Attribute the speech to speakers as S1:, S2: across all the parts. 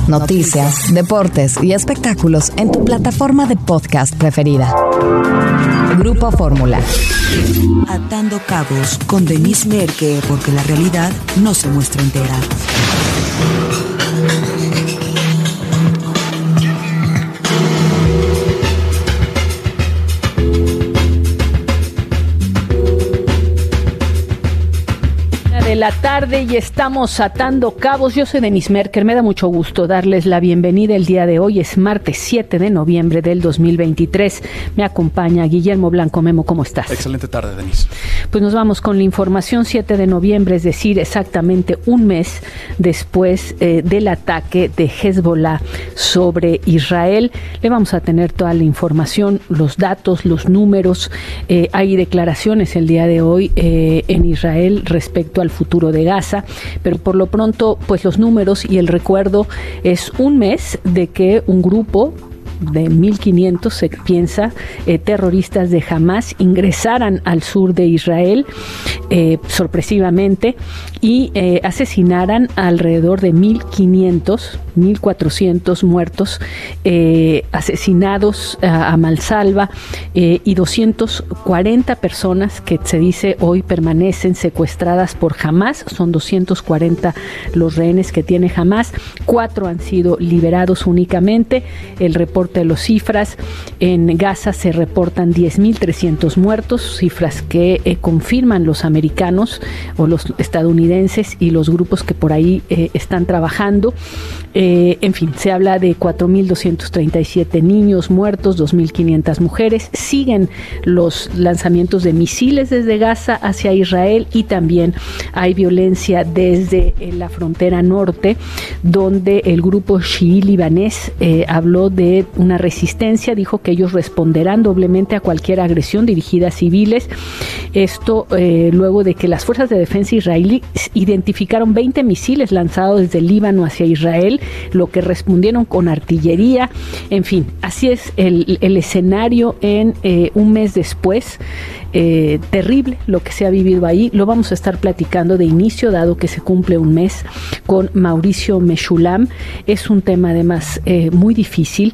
S1: noticias, deportes y espectáculos en tu plataforma de podcast preferida. Grupo Fórmula.
S2: Atando cabos con Denise Merker, porque la realidad no se muestra entera.
S3: De la tarde y estamos atando cabos. Yo soy Denise Merker, me da mucho gusto darles la bienvenida el día de hoy. Es martes 7 de noviembre del 2023. Me acompaña Guillermo Blanco. Memo, ¿cómo estás?
S4: Excelente tarde, Denise.
S3: Pues nos vamos con la información. 7 de noviembre, es decir, exactamente un mes después del ataque de Hezbollah sobre Israel. Le vamos a tener toda la información, los datos, los números. Hay declaraciones el día de hoy en Israel respecto al futuro de Gaza, pero por lo pronto, pues los números y el recuerdo es un mes de que un grupo de 1.500, se piensa, terroristas de Hamás ingresaran al sur de Israel sorpresivamente y asesinaran alrededor de 1.400 muertos, asesinados a mansalva, y 240 personas que se dice hoy permanecen secuestradas por Hamás. Son 240 los rehenes que tiene Hamás. 4 han sido liberados únicamente. El reporte de las cifras: en Gaza se reportan 10.300 muertos, cifras que confirman los americanos o los estadounidenses y los grupos que por ahí están trabajando. En fin, se habla de 4.237 niños muertos, 2.500 mujeres. Siguen los lanzamientos de misiles desde Gaza hacia Israel y también hay violencia desde la frontera norte, donde el grupo chií libanés habló de una resistencia. Dijo que ellos responderán doblemente a cualquier agresión dirigida a civiles. Esto luego de que las fuerzas de defensa israelíes identificaron 20 misiles lanzados desde el Líbano hacia Israel, lo que respondieron con artillería. En fin, así es el escenario en un mes después. Terrible lo que se ha vivido ahí. Lo vamos a estar platicando de inicio, dado que se cumple un mes, con Mauricio Meshulam. Es un tema además muy difícil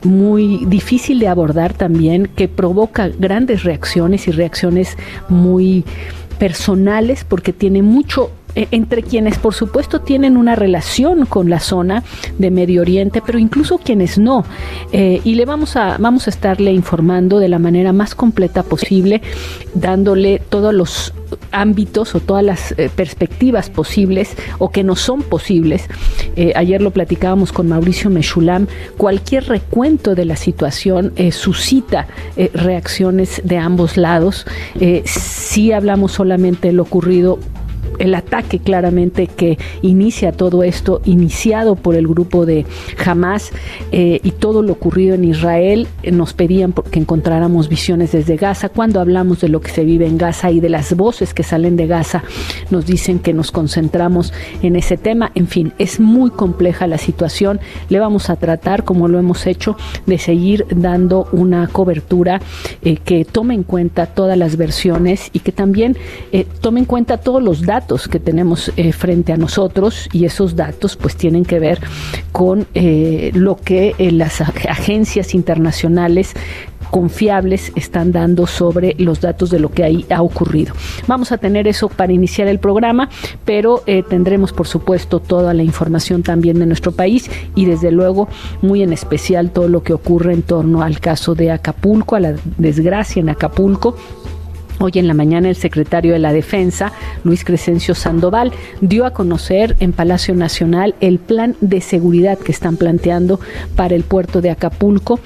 S3: de abordar también, que provoca grandes reacciones y reacciones muy personales, porque tiene mucho entre quienes por supuesto tienen una relación con la zona de Medio Oriente, pero incluso quienes no, y le vamos a estarle informando de la manera más completa posible, dándole todos los ámbitos o todas las perspectivas posibles o que no son posibles. Ayer lo platicábamos con Mauricio Meshulam. Cualquier recuento de la situación suscita reacciones de ambos lados. Si hablamos solamente de lo ocurrido, el ataque claramente que inicia todo esto, iniciado por el grupo de Hamás, y todo lo ocurrido en Israel. Nos pedían que encontráramos visiones desde Gaza. Cuando hablamos de lo que se vive en Gaza y de las voces que salen de Gaza, nos dicen que nos concentramos en ese tema. En fin, es muy compleja la situación. Le vamos a tratar, como lo hemos hecho, de seguir dando una cobertura que tome en cuenta todas las versiones y que también tome en cuenta todos los datos que tenemos frente a nosotros, y esos datos pues tienen que ver con lo que las agencias internacionales confiables están dando sobre los datos de lo que ahí ha ocurrido. Vamos a tener eso para iniciar el programa, pero tendremos por supuesto toda la información también de nuestro país y desde luego muy en especial todo lo que ocurre en torno al caso de Acapulco, a la desgracia en Acapulco. Hoy en la mañana el secretario de la Defensa, Luis Crescencio Sandoval, dio a conocer en Palacio Nacional el plan de seguridad que están planteando para el puerto de Acapulco.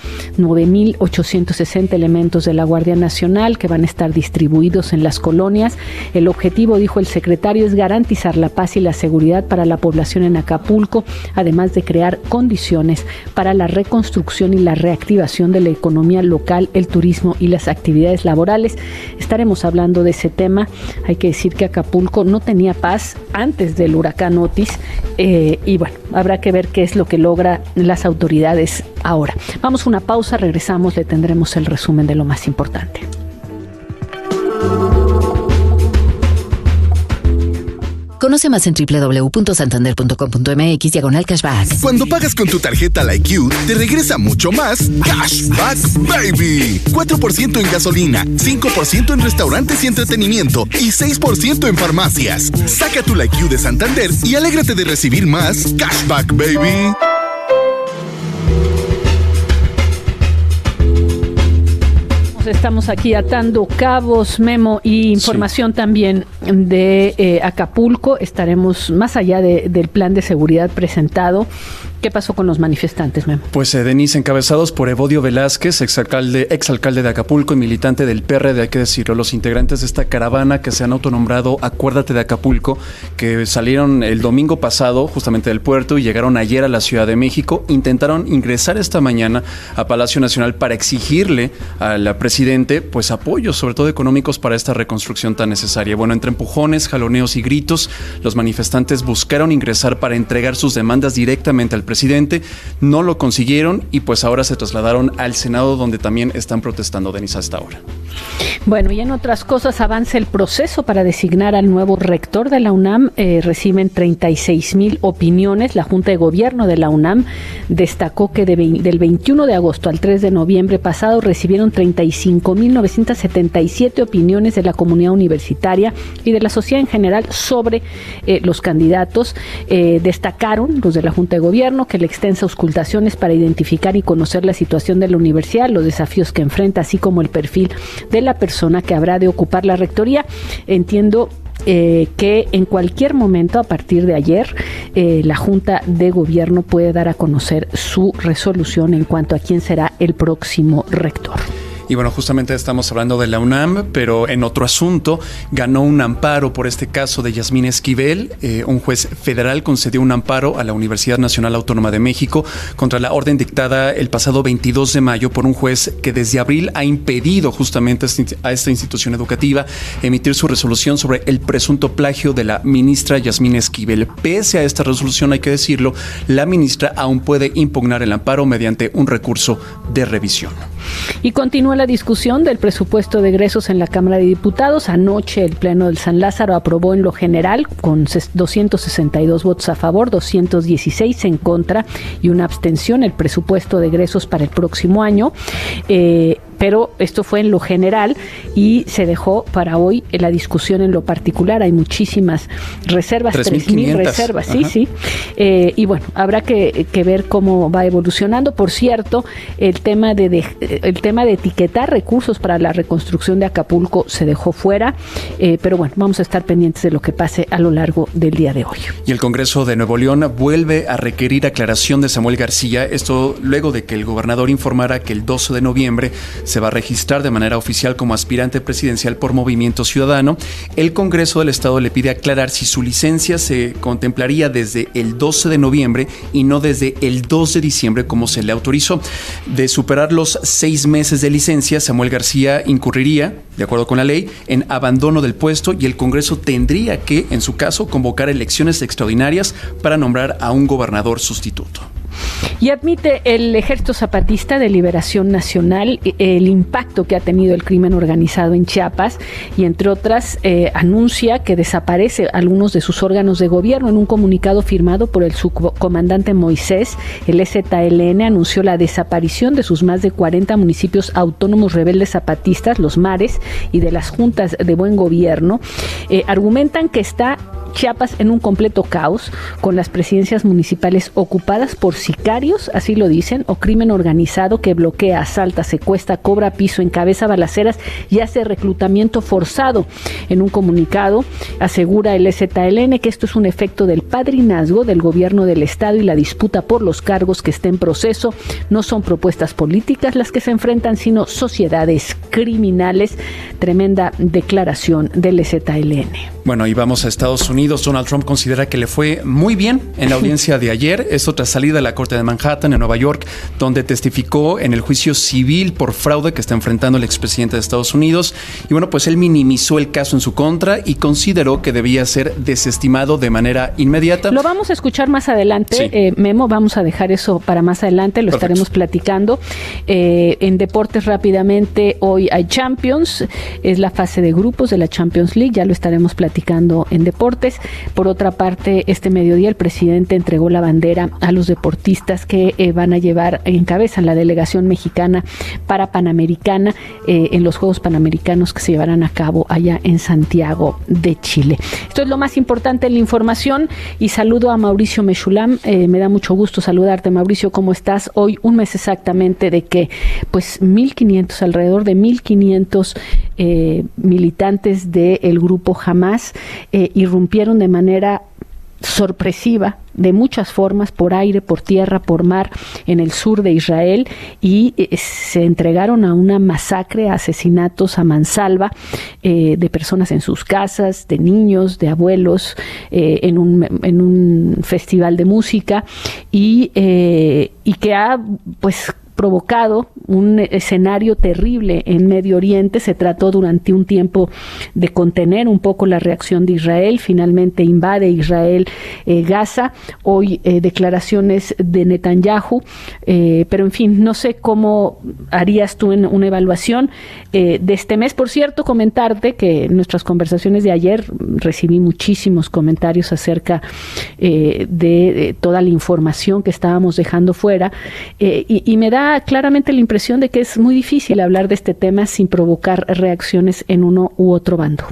S3: 9.860 elementos de la Guardia Nacional que van a estar distribuidos en las colonias. El objetivo, dijo el secretario, es garantizar la paz y la seguridad para la población en Acapulco, además de crear condiciones para la reconstrucción y la reactivación de la economía local, el turismo y las actividades laborales. Estaremos hablando de ese tema. Hay que decir que Acapulco no tenía paz antes del huracán Otis, y bueno, habrá que ver qué es lo que logra las autoridades ahora. Vamos a una pausa, regresamos, le tendremos el resumen de lo más importante.
S4: Conoce más en www.santander.com.mx/cashback.
S5: Cuando pagas con tu tarjeta LikeU, te regresa mucho más Cashback Baby. 4% en gasolina, 5% en restaurantes y entretenimiento y 6% en farmacias. Saca tu LikeU de Santander y alégrate de recibir más Cashback Baby.
S3: Estamos aquí atando cabos, Memo, y información también de Acapulco. Estaremos más allá del plan de seguridad presentado. ¿Qué pasó con los manifestantes, Memo?
S6: Pues, Denise, encabezados por Evodio Velázquez, exalcalde de Acapulco y militante del PRD, hay que decirlo, los integrantes de esta caravana que se han autonombrado Acuérdate de Acapulco, que salieron el domingo pasado justamente del puerto y llegaron ayer a la Ciudad de México, intentaron ingresar esta mañana a Palacio Nacional para exigirle al presidente pues apoyos, sobre todo económicos, para esta reconstrucción tan necesaria. Bueno, entre empujones, jaloneos y gritos, los manifestantes buscaron ingresar para entregar sus demandas directamente al presidente, no lo consiguieron y pues ahora se trasladaron al Senado, donde también están protestando, Denise, hasta ahora.
S3: Bueno, y en otras cosas, avanza el proceso para designar al nuevo rector de la UNAM. Reciben 36,000 opiniones. La Junta de Gobierno de la UNAM destacó que del 21 de agosto al 3 de noviembre pasado recibieron 35,977 opiniones de la comunidad universitaria y de la sociedad en general sobre los candidatos. Destacaron los de la Junta de Gobierno que la extensa auscultación es para identificar y conocer la situación de la universidad, los desafíos que enfrenta, así como el perfil de la persona que habrá de ocupar la rectoría. Entiendo que en cualquier momento a partir de ayer la Junta de Gobierno puede dar a conocer su resolución en cuanto a quién será el próximo rector.
S6: Y bueno, justamente estamos hablando de la UNAM, pero en otro asunto, ganó un amparo por este caso de Yasmín Esquivel. Un juez federal concedió un amparo a la Universidad Nacional Autónoma de México contra la orden dictada el pasado 22 de mayo por un juez que desde abril ha impedido justamente a esta institución educativa emitir su resolución sobre el presunto plagio de la ministra Yasmín Esquivel. Pese a esta resolución, hay que decirlo, la ministra aún puede impugnar el amparo mediante un recurso de revisión.
S3: Y continúa la discusión del presupuesto de egresos en la Cámara de Diputados. Anoche el Pleno del San Lázaro aprobó en lo general con 262 votos a favor, 216 en contra y una abstención el presupuesto de egresos para el próximo año. Pero esto fue en lo general y se dejó para hoy la discusión en lo particular. Hay muchísimas reservas, 3,000 reservas, sí, sí. Y bueno, habrá que ver cómo va evolucionando. Por cierto, el tema de etiquetar recursos para la reconstrucción de Acapulco se dejó fuera, pero bueno, vamos a estar pendientes de lo que pase a lo largo del día de hoy.
S6: Y el Congreso de Nuevo León vuelve a requerir aclaración de Samuel García, esto luego de que el gobernador informara que el 12 de noviembre se va a registrar de manera oficial como aspirante presidencial por Movimiento Ciudadano. El Congreso del Estado le pide aclarar si su licencia se contemplaría desde el 12 de noviembre y no desde el 2 de diciembre como se le autorizó. De superar los 6 meses de licencia, Samuel García incurriría, de acuerdo con la ley, en abandono del puesto y el Congreso tendría que, en su caso, convocar elecciones extraordinarias para nombrar a un gobernador sustituto.
S3: Y admite el Ejército Zapatista de Liberación Nacional el impacto que ha tenido el crimen organizado en Chiapas y, entre otras, anuncia que desaparece algunos de sus órganos de gobierno. En un comunicado firmado por el subcomandante Moisés, el EZLN anunció la desaparición de sus más de 40 municipios autónomos rebeldes zapatistas, los mares, y de las juntas de buen gobierno. Argumentan que está Chiapas en un completo caos, con las presidencias municipales ocupadas por sicarios, así lo dicen, o crimen organizado que bloquea, asalta, secuestra, cobra piso, encabeza balaceras y hace reclutamiento forzado. En un comunicado asegura el EZLN que esto es un efecto del padrinazgo del gobierno del estado y la disputa por los cargos que está en proceso. No son propuestas políticas las que se enfrentan, sino sociedades criminales. Tremenda declaración del EZLN.
S6: Bueno, y vamos a Estados Unidos. Donald Trump considera que le fue muy bien en la audiencia de ayer, esto tras salir de la Corte de Manhattan en Nueva York, donde testificó en el juicio civil por fraude que está enfrentando el expresidente de Estados Unidos. Y bueno, pues él minimizó el caso en su contra y consideró que debía ser desestimado de manera inmediata.
S3: Lo vamos a escuchar más adelante, sí. Memo, vamos a dejar eso para más adelante, lo Perfecto. Estaremos platicando. En deportes rápidamente, hoy hay Champions, es la fase de grupos de la Champions League, ya lo estaremos platicando en deportes. Israelíes. Por otra parte, este mediodía el presidente entregó la bandera a los deportistas que van a encabezan la delegación mexicana para Panamericana en los Juegos Panamericanos que se llevarán a cabo allá en Santiago de Chile. Esto es lo más importante en la información y saludo a Mauricio Meshulam. Me da mucho gusto saludarte, Mauricio. ¿Cómo estás? Hoy un mes exactamente de que pues alrededor de 1,500 militantes del grupo Hamás irrumpieron de manera sorpresiva, de muchas formas, por aire, por tierra, por mar, en el sur de Israel, y se entregaron a una masacre, a asesinatos a mansalva de personas en sus casas, de niños, de abuelos, en un festival de música, y que ha pues provocado un escenario terrible en Medio Oriente. Se trató durante un tiempo de contener un poco la reacción de Israel. Finalmente invade Israel Gaza. Hoy declaraciones de Netanyahu, pero en fin, no sé cómo harías tú en una evaluación de este mes. Por cierto, comentarte que en nuestras conversaciones de ayer recibí muchísimos comentarios acerca de toda la información que estábamos dejando fuera, y me da claramente la impresión de que es muy difícil hablar de este tema sin provocar reacciones en uno u otro bando.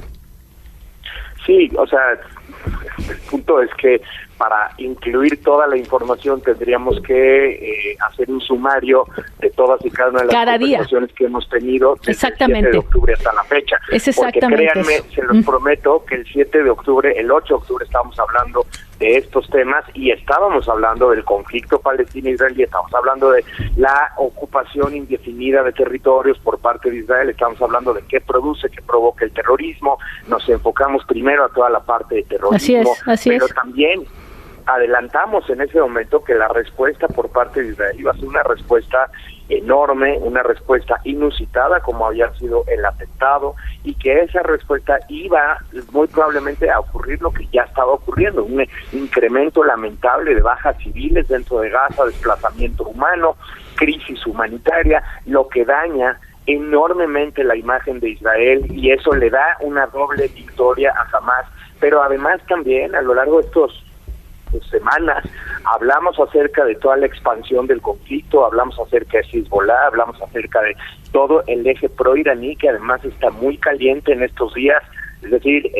S4: Sí, o sea, el punto es que para incluir toda la información tendríamos que hacer un sumario de todas y cada una de las conversaciones que hemos tenido desde el 7 de octubre hasta la fecha.
S3: Es exactamente.
S4: Porque créanme, se los prometo que el 7 de octubre, el 8 de octubre estábamos hablando de estos temas y estábamos hablando del conflicto palestino-israelí, estábamos hablando de la ocupación indefinida de territorios por parte de Israel, estamos hablando de qué provoca el terrorismo, nos enfocamos primero a toda la parte de terrorismo, pero también adelantamos en ese momento que la respuesta por parte de Israel iba a ser una respuesta enorme, una respuesta inusitada como había sido el atentado, y que esa respuesta iba muy probablemente a ocurrir lo que ya estaba ocurriendo, un incremento lamentable de bajas civiles dentro de Gaza, desplazamiento humano, crisis humanitaria, lo que daña enormemente la imagen de Israel, y eso le da una doble victoria a Hamás. Pero además también a lo largo de estos semanas hablamos acerca de toda la expansión del conflicto, hablamos acerca de Hezbollah, hablamos acerca de todo el eje pro-iraní, que además está muy caliente en estos días. Es decir,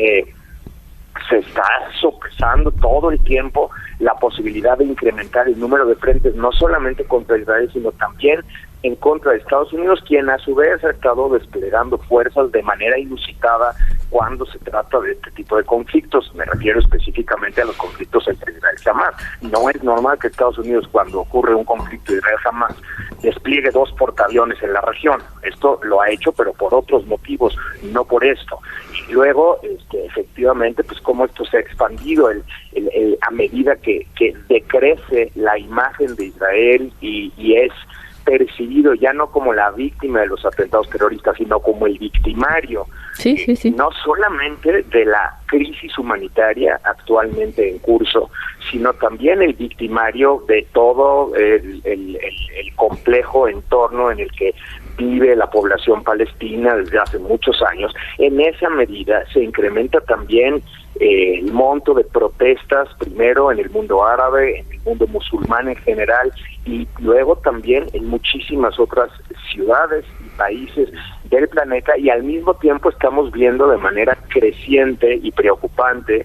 S4: se está sopesando todo el tiempo la posibilidad de incrementar el número de frentes, no solamente contra Israel, sino también en contra de Estados Unidos, quien a su vez ha estado desplegando fuerzas de manera inusitada cuando se trata de este tipo de conflictos. Me refiero específicamente a los conflictos entre Israel y Hamás. No es normal que Estados Unidos, cuando ocurre un conflicto Israel-Hamás, despliegue 2 portaaviones en la región. Esto lo ha hecho, pero por otros motivos, no por esto. Y luego, efectivamente, pues cómo esto se ha expandido a medida que decrece la imagen de Israel y es percibido ya no como la víctima de los atentados terroristas, sino como el victimario, no solamente de la crisis humanitaria actualmente en curso, sino también el victimario de todo el complejo entorno en el que vive la población palestina desde hace muchos años. En esa medida se incrementa también el monto de protestas, primero en el mundo árabe, en el mundo musulmán en general, y luego también en muchísimas otras ciudades y países del planeta, y al mismo tiempo estamos viendo de manera creciente y preocupante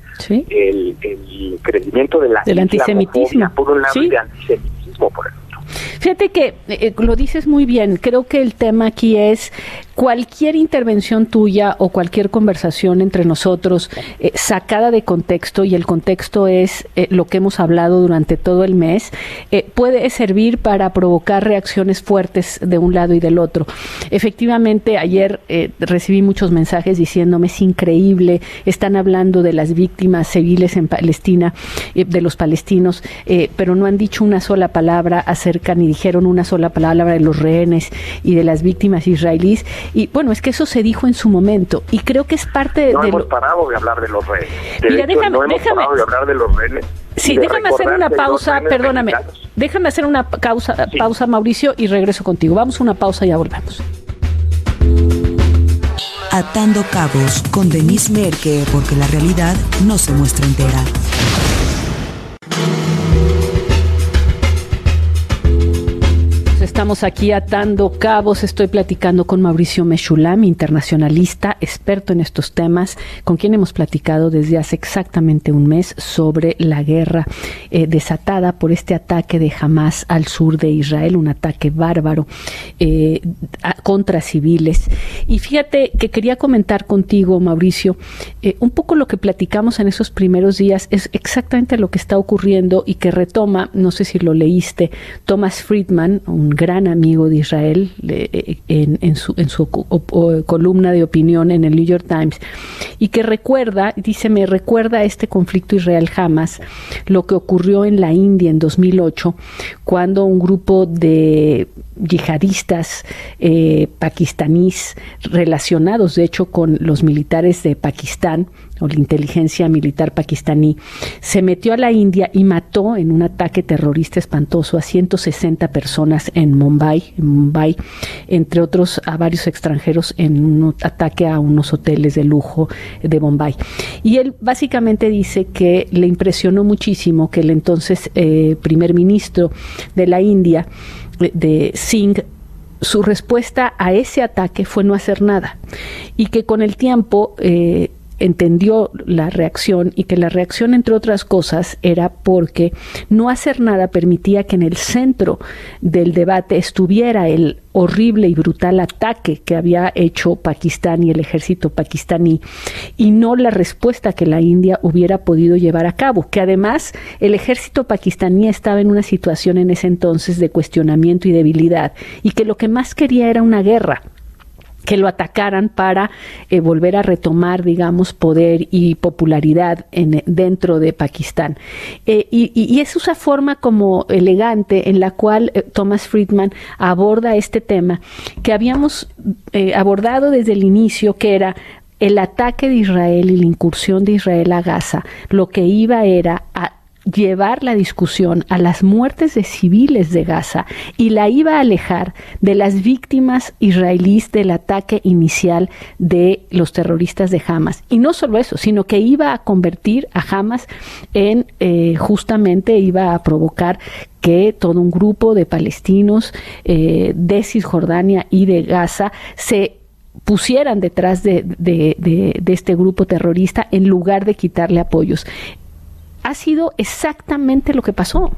S4: el crecimiento de
S3: del antisemitismo,
S4: por un lado, y de antisemitismo por el otro.
S3: Fíjate que lo dices muy bien. Creo que el tema aquí es cualquier intervención tuya o cualquier conversación entre nosotros sacada de contexto, y el contexto es lo que hemos hablado durante todo el mes, puede servir para provocar reacciones fuertes de un lado y del otro. Efectivamente, ayer recibí muchos mensajes diciéndome: es increíble, están hablando de las víctimas civiles en Palestina, de los palestinos, pero no han dicho una sola palabra acerca, ni dijeron una sola palabra de los rehenes y de las víctimas israelíes. Y bueno, es que eso se dijo en su momento, y creo que es parte
S4: no hemos parado de hablar de los rehenes.
S3: Mira, déjame
S4: parado de hablar de los rehenes.
S3: Sí, déjame hacer una pausa, perdóname. Mexicanos. Déjame hacer una pausa, Mauricio, y regreso contigo. Vamos a una pausa y ya volvemos.
S2: Atando Cabos con Denise Merker, porque la realidad no se muestra entera.
S3: Estamos aquí atando cabos. Estoy platicando con Mauricio Meshulam, internacionalista, experto en estos temas, con quien hemos platicado desde hace exactamente un mes sobre la guerra desatada por este ataque de Hamás al sur de Israel, un ataque bárbaro contra civiles. Y fíjate que quería comentar contigo, Mauricio, un poco lo que platicamos en esos primeros días es exactamente lo que está ocurriendo y que retoma, no sé si lo leíste, Thomas Friedman, un gran amigo de Israel, en su columna de opinión en el New York Times, y que me recuerda este conflicto Israel-Hamas, lo que ocurrió en la India en 2008, cuando un grupo de yihadistas pakistaníes relacionados, de hecho, con los militares de Pakistán, o la inteligencia militar pakistaní, se metió a la India y mató en un ataque terrorista espantoso a 160 personas en Mumbai, entre otros a varios extranjeros, en un ataque a unos hoteles de lujo de Mumbai. Y él básicamente dice que le impresionó muchísimo que el entonces primer ministro de la India, de Singh, su respuesta a ese ataque fue no hacer nada, y que con el tiempo entendió la reacción, y que la reacción, entre otras cosas, era porque no hacer nada permitía que en el centro del debate estuviera el horrible y brutal ataque que había hecho Pakistán y el ejército pakistaní, y no la respuesta que la India hubiera podido llevar a cabo, que además el ejército pakistaní estaba en una situación en ese entonces de cuestionamiento y debilidad, y que lo que más quería era una guerra, que lo atacaran para volver a retomar, digamos, poder y popularidad dentro de Pakistán. Y es esa forma como elegante en la cual Thomas Friedman aborda este tema que habíamos abordado desde el inicio, que era el ataque de Israel y la incursión de Israel a Gaza. Lo que iba era a llevar la discusión a las muertes de civiles de Gaza, y la iba a alejar de las víctimas israelíes del ataque inicial de los terroristas de Hamas. Y no solo eso, sino que iba a convertir a Hamas en, justamente iba a provocar que todo un grupo de palestinos de Cisjordania y de Gaza se pusieran detrás de este grupo terrorista en lugar de quitarle apoyos. Ha sido exactamente lo que pasó.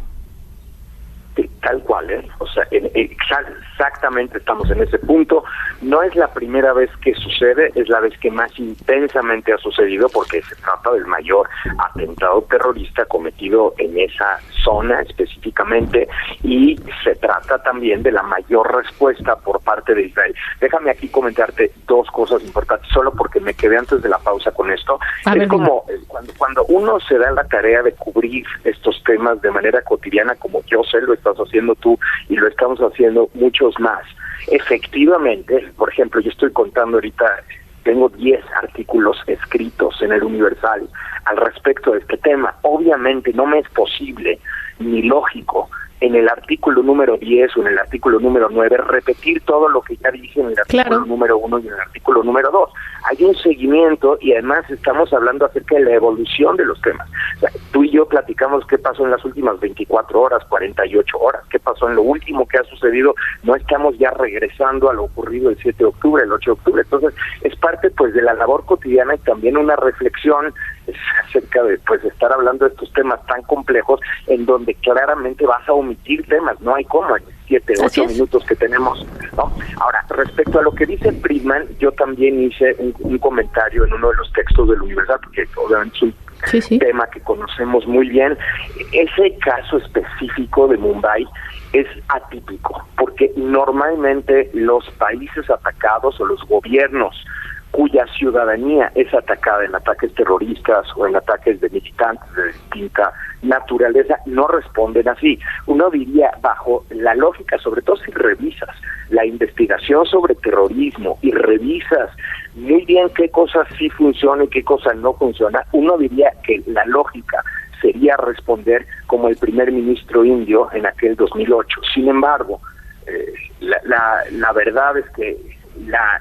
S4: Tal cual, ¿eh? O sea, exactamente estamos en ese punto. No es la primera vez que sucede, es la vez que más intensamente ha sucedido, porque se trata del mayor atentado terrorista cometido en esa zona específicamente, y se trata también de la mayor respuesta por parte de Israel. Déjame aquí comentarte dos cosas importantes, solo porque me quedé antes de la pausa con esto. Es como cuando uno se da la tarea de cubrir estos temas de manera cotidiana, como yo sé, lo estás haciendo tú y lo estamos haciendo muchos más. Efectivamente, por ejemplo, yo estoy contando ahorita, tengo 10 artículos escritos en el Universal al respecto de este tema. Obviamente no me es posible ni lógico en el artículo número 10 o en el artículo número 9 repetir todo lo que ya dije en el artículo número 1 y en el artículo número 2. Hay un seguimiento, y además estamos hablando acerca de la evolución de los temas. O sea, tú y yo platicamos qué pasó en las últimas 24 horas, 48 horas, qué pasó en lo último que ha sucedido. No estamos ya regresando a lo ocurrido el 7 de octubre, el 8 de octubre. Entonces, es parte pues de la labor cotidiana, y también una reflexión acerca de pues estar hablando de estos temas tan complejos, en donde claramente vas a omitir temas, no hay cómo, en 7, 8 minutos que tenemos, ¿no? Ahora, respecto a lo que dice Friedman, yo también hice un comentario en uno de los textos del Universal, porque obviamente es un tema que conocemos muy bien. Ese caso específico de Mumbai es atípico, porque normalmente los países atacados o los gobiernos cuya ciudadanía es atacada en ataques terroristas o en ataques de militantes de distinta naturaleza, no responden así. Uno diría, bajo la lógica, sobre todo si revisas la investigación sobre terrorismo y revisas muy bien qué cosas sí funcionan y qué cosas no funcionan, uno diría que la lógica sería responder como el primer ministro indio en aquel 2008. Sin embargo, la verdad es que la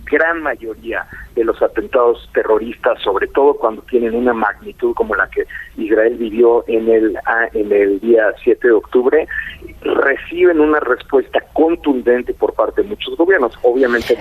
S4: gran mayoría de los atentados terroristas, sobre todo cuando tienen una magnitud como la que Israel vivió en el día 7 de octubre, reciben una respuesta contundente por parte de muchos gobiernos. Obviamente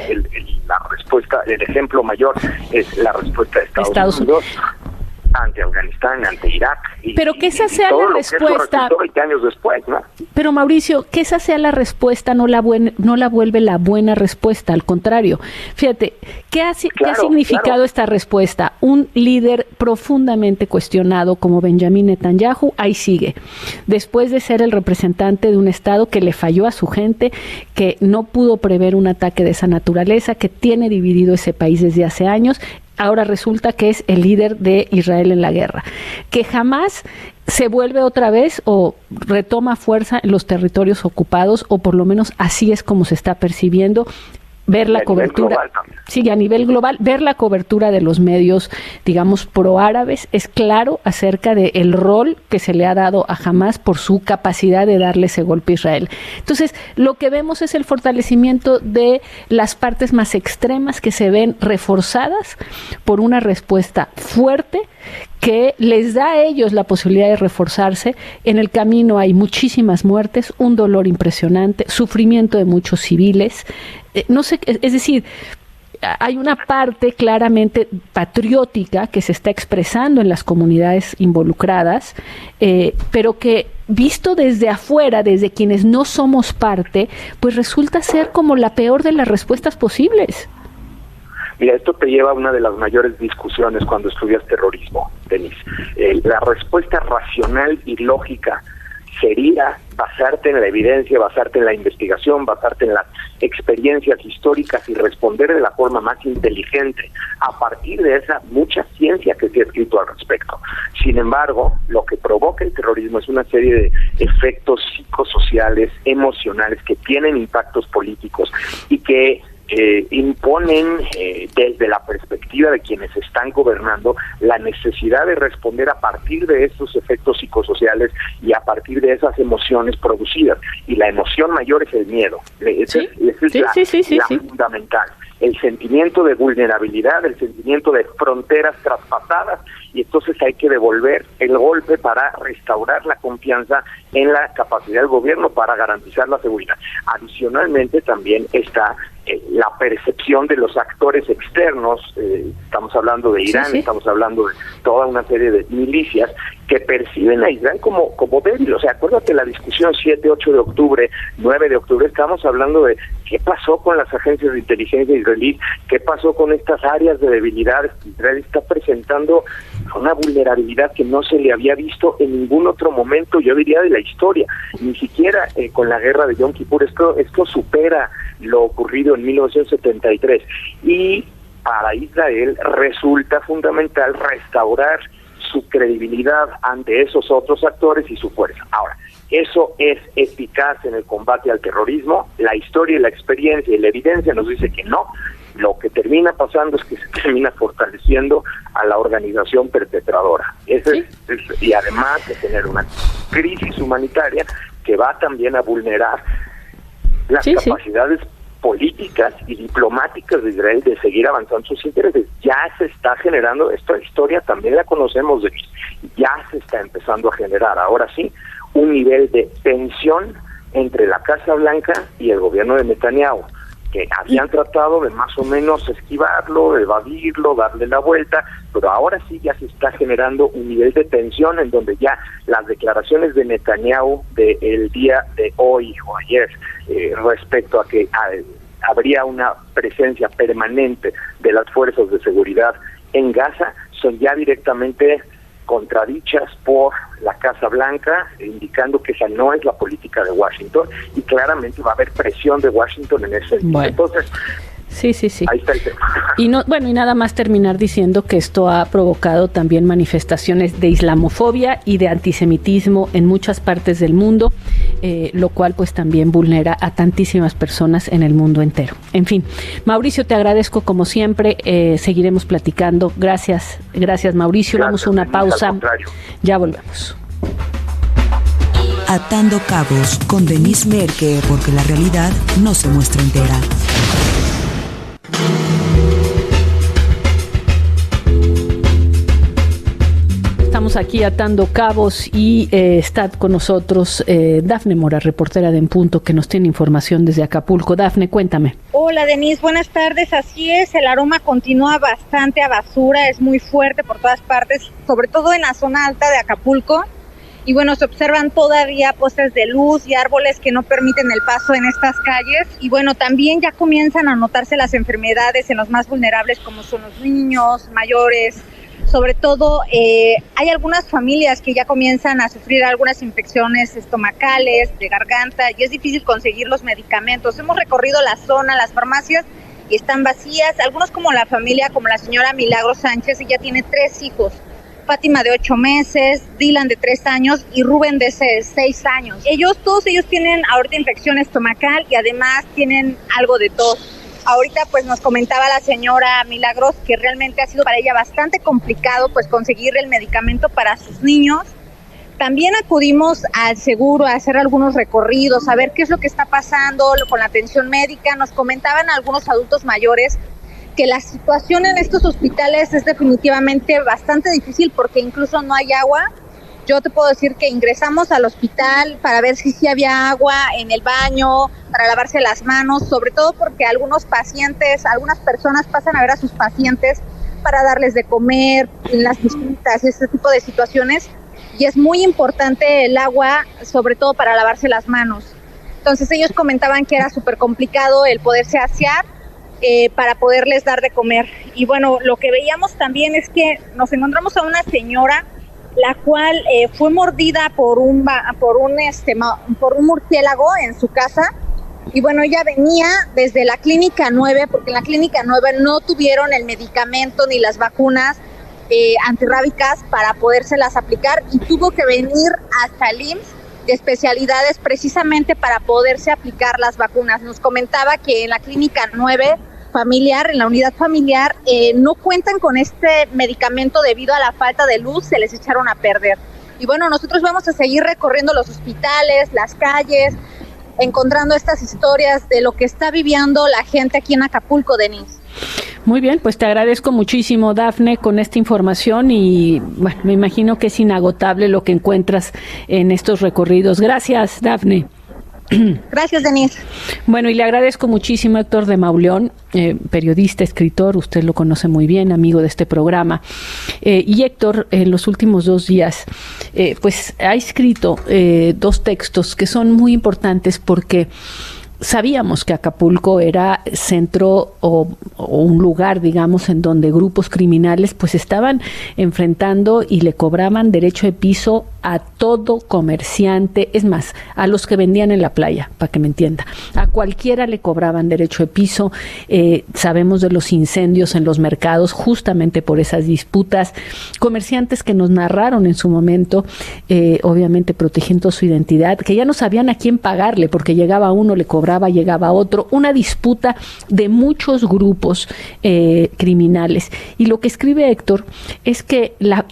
S4: el ejemplo mayor es la respuesta de Estados Unidos ante Afganistán, ante Irak.
S3: Pero que esa sea la respuesta.
S4: 20 años después, ¿no?
S3: Pero Mauricio, que esa sea la respuesta no la vuelve la buena respuesta, al contrario. Fíjate, ¿qué ha significado esta respuesta? Un líder profundamente cuestionado como Benjamín Netanyahu, ahí sigue. Después de ser el representante de un Estado que le falló a su gente, que no pudo prever un ataque de esa naturaleza, que tiene dividido ese país desde hace años, ahora resulta que es el líder de Israel en la guerra, que jamás se vuelve otra vez o retoma fuerza en los territorios ocupados, o por lo menos así es como se está percibiendo. Ver la cobertura, sí, a nivel global, ver la cobertura de los medios, digamos, proárabes, es claro acerca del rol que se le ha dado a Hamás por su capacidad de darle ese golpe a Israel. Entonces, lo que vemos es el fortalecimiento de las partes más extremas que se ven reforzadas por una respuesta fuerte que les da a ellos la posibilidad de reforzarse. En el camino hay muchísimas muertes, un dolor impresionante, sufrimiento de muchos civiles. No sé, es decir, hay una parte claramente patriótica que se está expresando en las comunidades involucradas, pero que visto desde afuera, desde quienes no somos parte, pues resulta ser como la peor de las respuestas posibles.
S4: Mira, esto te lleva a una de las mayores discusiones cuando estudias terrorismo, Denise. La respuesta racional y lógica sería basarte en la evidencia, basarte en la investigación, basarte en las experiencias históricas y responder de la forma más inteligente a partir de esa mucha ciencia que se ha escrito al respecto. Sin embargo, lo que provoca el terrorismo es una serie de efectos psicosociales, emocionales, que tienen impactos políticos y que imponen desde la perspectiva de quienes están gobernando la necesidad de responder a partir de estos efectos psicosociales y a partir de esas emociones producidas. Y la emoción mayor es el miedo. Esa es la fundamental. El sentimiento de vulnerabilidad, el sentimiento de fronteras traspasadas, y entonces hay que devolver el golpe para restaurar la confianza en la capacidad del gobierno para garantizar la seguridad. Adicionalmente también está la percepción de los actores externos, estamos hablando de Irán, estamos hablando de toda una serie de milicias que perciben a Israel como débil. O sea, acuérdate la discusión 7, 8 de octubre, 9 de octubre, estamos hablando de qué pasó con las agencias de inteligencia israelí, qué pasó con estas áreas de debilidad. Israel está presentando una vulnerabilidad que no se le había visto en ningún otro momento, yo diría, de la historia, ni siquiera con la guerra de Yom Kippur. Esto supera lo ocurrido en 1973, y para Israel resulta fundamental restaurar su credibilidad ante esos otros actores y su fuerza. Ahora, ¿eso es eficaz en el combate al terrorismo? La historia y la experiencia y la evidencia nos dice que no. Lo que termina pasando es que se termina fortaleciendo a la organización perpetradora. Y además de tener una crisis humanitaria que va también a vulnerar las capacidades políticas y diplomáticas de Israel de seguir avanzando sus intereses. Ya se está generando, esta historia también la conocemos, ya se está empezando a generar, ahora sí, un nivel de tensión entre la Casa Blanca y el gobierno de Netanyahu, que habían tratado de más o menos esquivarlo, de evadirlo, darle la vuelta, pero ahora sí ya se está generando un nivel de tensión en donde ya las declaraciones de Netanyahu del día de hoy o ayer respecto a que habría una presencia permanente de las fuerzas de seguridad en Gaza son ya directamente contradichas por la Casa Blanca, indicando que esa no es la política de Washington, y claramente va a haber presión de Washington en ese sentido.
S3: Bueno.
S4: Entonces,
S3: sí.
S4: ahí está el tema.
S3: Y nada más terminar diciendo que esto ha provocado también manifestaciones de islamofobia y de antisemitismo en muchas partes del mundo, lo cual pues también vulnera a tantísimas personas en el mundo entero. En fin, Mauricio, te agradezco como siempre, seguiremos platicando. Gracias Mauricio. Gracias, vamos a una pausa. Ya volvemos.
S2: Atando cabos con Denise Merker, porque la realidad no se muestra entera.
S3: Seguimos aquí atando cabos y está con nosotros Dafne Mora, reportera de En Punto, que nos tiene información desde Acapulco. Dafne, cuéntame.
S7: Hola Denise, buenas tardes. Así es, el aroma continúa bastante a basura, es muy fuerte por todas partes, sobre todo en la zona alta de Acapulco. Y bueno, se observan todavía postes de luz y árboles que no permiten el paso en estas calles. Y bueno, también ya comienzan a notarse las enfermedades en los más vulnerables, como son los niños, mayores. Sobre todo, hay algunas familias que ya comienzan a sufrir algunas infecciones estomacales, de garganta, y es difícil conseguir los medicamentos. Hemos recorrido la zona, las farmacias, y están vacías. Algunos, como la familia, como la señora Milagros Sánchez, ella tiene 3 hijos. Fátima de 8 meses, Dylan de 3 años y Rubén de 6 años. Todos ellos tienen ahorita infección estomacal y además tienen algo de tos. Ahorita pues nos comentaba la señora Milagros que realmente ha sido para ella bastante complicado pues conseguir el medicamento para sus niños. También acudimos al seguro a hacer algunos recorridos, a ver qué es lo que está pasando con la atención médica. Nos comentaban algunos adultos mayores que la situación en estos hospitales es definitivamente bastante difícil porque incluso no hay agua. Yo te puedo decir que ingresamos al hospital para ver si sí había agua en el baño, para lavarse las manos, sobre todo porque algunas personas pasan a ver a sus pacientes para darles de comer, en las visitas, este tipo de situaciones. Y es muy importante el agua, sobre todo para lavarse las manos. Entonces ellos comentaban que era súper complicado el poderse asear, para poderles dar de comer. Y bueno, lo que veíamos también es que nos encontramos a una señora la cual fue mordida por un murciélago en su casa. Y bueno, ella venía desde la Clínica 9, porque en la Clínica 9 no tuvieron el medicamento ni las vacunas antirrábicas para podérselas aplicar, y tuvo que venir hasta el IMSS de especialidades precisamente para poderse aplicar las vacunas. Nos comentaba que en la Clínica 9 familiar, en la unidad familiar, no cuentan con este medicamento debido a la falta de luz, se les echaron a perder. Y bueno, nosotros vamos a seguir recorriendo los hospitales, las calles, encontrando estas historias de lo que está viviendo la gente aquí en Acapulco, Denise.
S3: Muy bien, pues te agradezco muchísimo, Dafne, con esta información y bueno, me imagino que es inagotable lo que encuentras en estos recorridos. Gracias, Dafne.
S7: Gracias, Denise.
S3: Bueno, y le agradezco muchísimo a Héctor de Mauleón, periodista, escritor, usted lo conoce muy bien, amigo de este programa. Y Héctor, en los últimos 2 días, pues ha escrito 2 textos que son muy importantes porque sabíamos que Acapulco era centro o un lugar, digamos, en donde grupos criminales pues estaban enfrentando y le cobraban derecho de piso a todo comerciante, es más, a los que vendían en la playa, para que me entienda, a cualquiera le cobraban derecho de piso. Sabemos de los incendios en los mercados justamente por esas disputas, comerciantes que nos narraron en su momento, obviamente protegiendo su identidad, que ya no sabían a quién pagarle porque llegaba uno, le cobraba, llegaba otro, una disputa de muchos grupos criminales. Y lo que escribe Héctor es que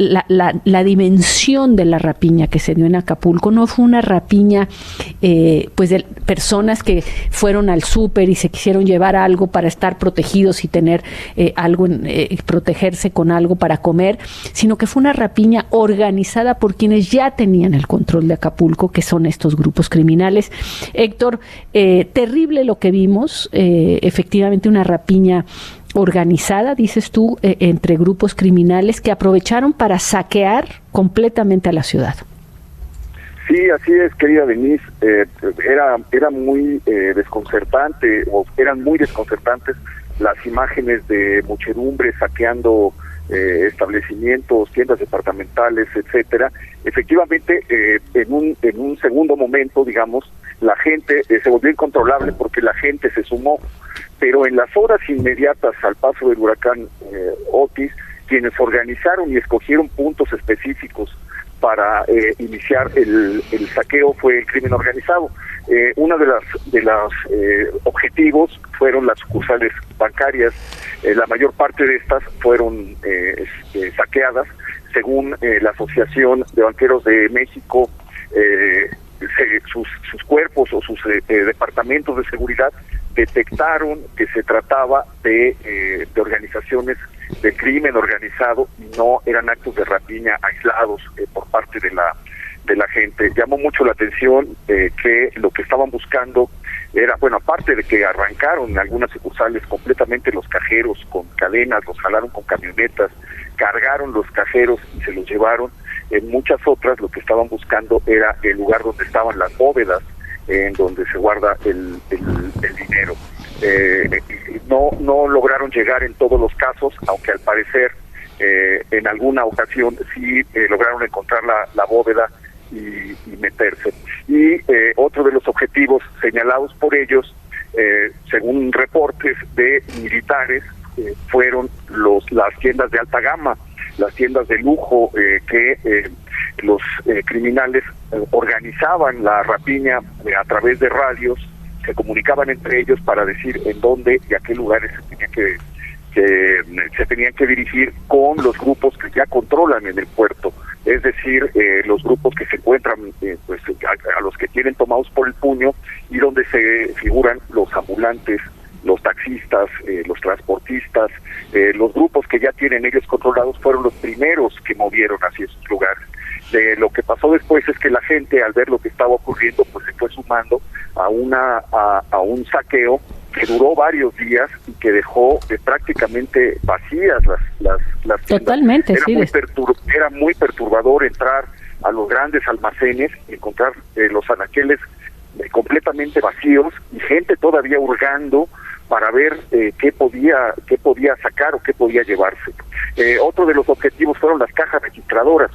S3: la dimensión de la rapiña que se dio en Acapulco no fue una rapiña pues de personas que fueron al súper y se quisieron llevar algo para estar protegidos y tener algo, protegerse con algo para comer, sino que fue una rapiña organizada por quienes ya tenían el control de Acapulco, que son estos grupos criminales. Héctor, terrible lo que vimos, efectivamente una rapiña organizada, dices tú, entre grupos criminales que aprovecharon para saquear completamente a la ciudad.
S8: Sí, así es, querida Denise. Era muy desconcertante, o eran muy desconcertantes las imágenes de muchedumbre saqueando establecimientos, tiendas departamentales, etcétera. Efectivamente, en un segundo momento, digamos, la gente se volvió incontrolable porque la gente se sumó, pero en las horas inmediatas al paso del huracán Otis, quienes organizaron y escogieron puntos específicos para iniciar el saqueo fue el crimen organizado. Una de las objetivos fueron las sucursales bancarias. La mayor parte de estas fueron saqueadas. Según la Asociación de Banqueros de México, sus cuerpos o sus departamentos de seguridad detectaron que se trataba de organizaciones crimen organizado y no eran actos de rapiña aislados por parte de la gente. Llamó mucho la atención que lo que estaban buscando era, bueno, aparte de que arrancaron en algunas sucursales completamente los cajeros con cadenas, los jalaron con camionetas, cargaron los cajeros y se los llevaron, en muchas otras lo que estaban buscando era el lugar donde estaban las bóvedas, en donde se guarda el dinero. No lograron llegar en todos los casos, aunque al parecer en alguna ocasión sí lograron encontrar la bóveda y meterse. Y otro de los objetivos señalados por ellos, según reportes de militares, fueron las tiendas de alta gama, las tiendas de lujo que los criminales organizaban la rapiña a través de radios, se comunicaban entre ellos para decir en dónde y a qué lugares se tenían que dirigir con los grupos que ya controlan en el puerto, es decir, los grupos que se encuentran a los que tienen tomados por el puño y donde se figuran los ambulantes, los taxistas, los transportistas, los grupos que ya tienen ellos controlados fueron los primeros que movieron hacia esos lugares. Lo que pasó después es que la gente, al ver lo que estaba ocurriendo, pues se fue sumando a un saqueo que duró varios días y que dejó prácticamente vacías las tiendas.
S3: Totalmente,
S8: Era muy perturbador entrar a los grandes almacenes y encontrar los anaqueles completamente vacíos y gente todavía hurgando para ver qué podía sacar o qué podía llevarse. Otro de los objetivos fueron las cajas registradoras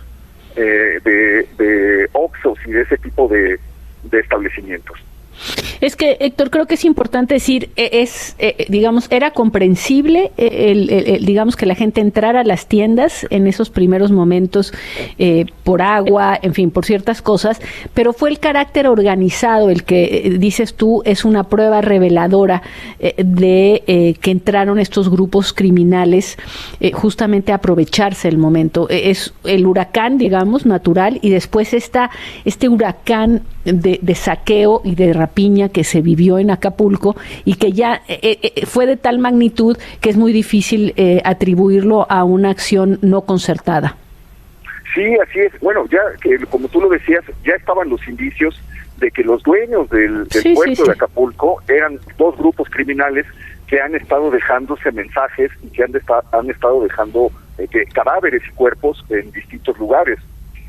S8: de Oxxos y de ese tipo de establecimientos.
S3: Es que, Héctor, creo que es importante decir, digamos, era comprensible digamos, que la gente entrara a las tiendas en esos primeros momentos por agua, en fin, por ciertas cosas, pero fue el carácter organizado el que, dices tú, es una prueba reveladora de que entraron estos grupos criminales justamente a aprovecharse el momento. Es el huracán, digamos, natural, y después este huracán de saqueo y de rapiña que se vivió en Acapulco y que ya fue de tal magnitud que es muy difícil atribuirlo a una acción no concertada.
S8: Sí, así es. Bueno, ya que como tú lo decías, ya estaban los indicios de que los dueños del puerto de Acapulco eran dos grupos criminales que han estado dejándose mensajes y que han estado dejando cadáveres y cuerpos en distintos lugares.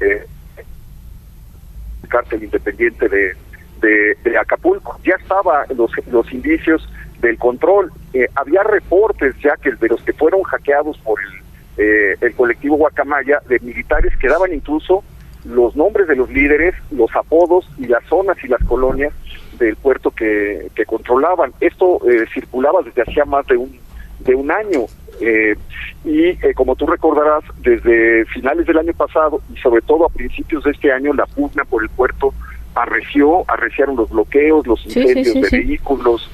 S8: Cártel Independiente de Acapulco. Ya estaban los indicios del control. Había reportes ya que de los que fueron hackeados por el colectivo Guacamaya, de militares que daban incluso los nombres de los líderes, los apodos y las zonas y las colonias del puerto que controlaban. Esto circulaba desde hacía más de un año. Y como tú recordarás, desde finales del año pasado y sobre todo a principios de este año, la pugna por el puerto arreciaron los bloqueos, los incendios de vehículos,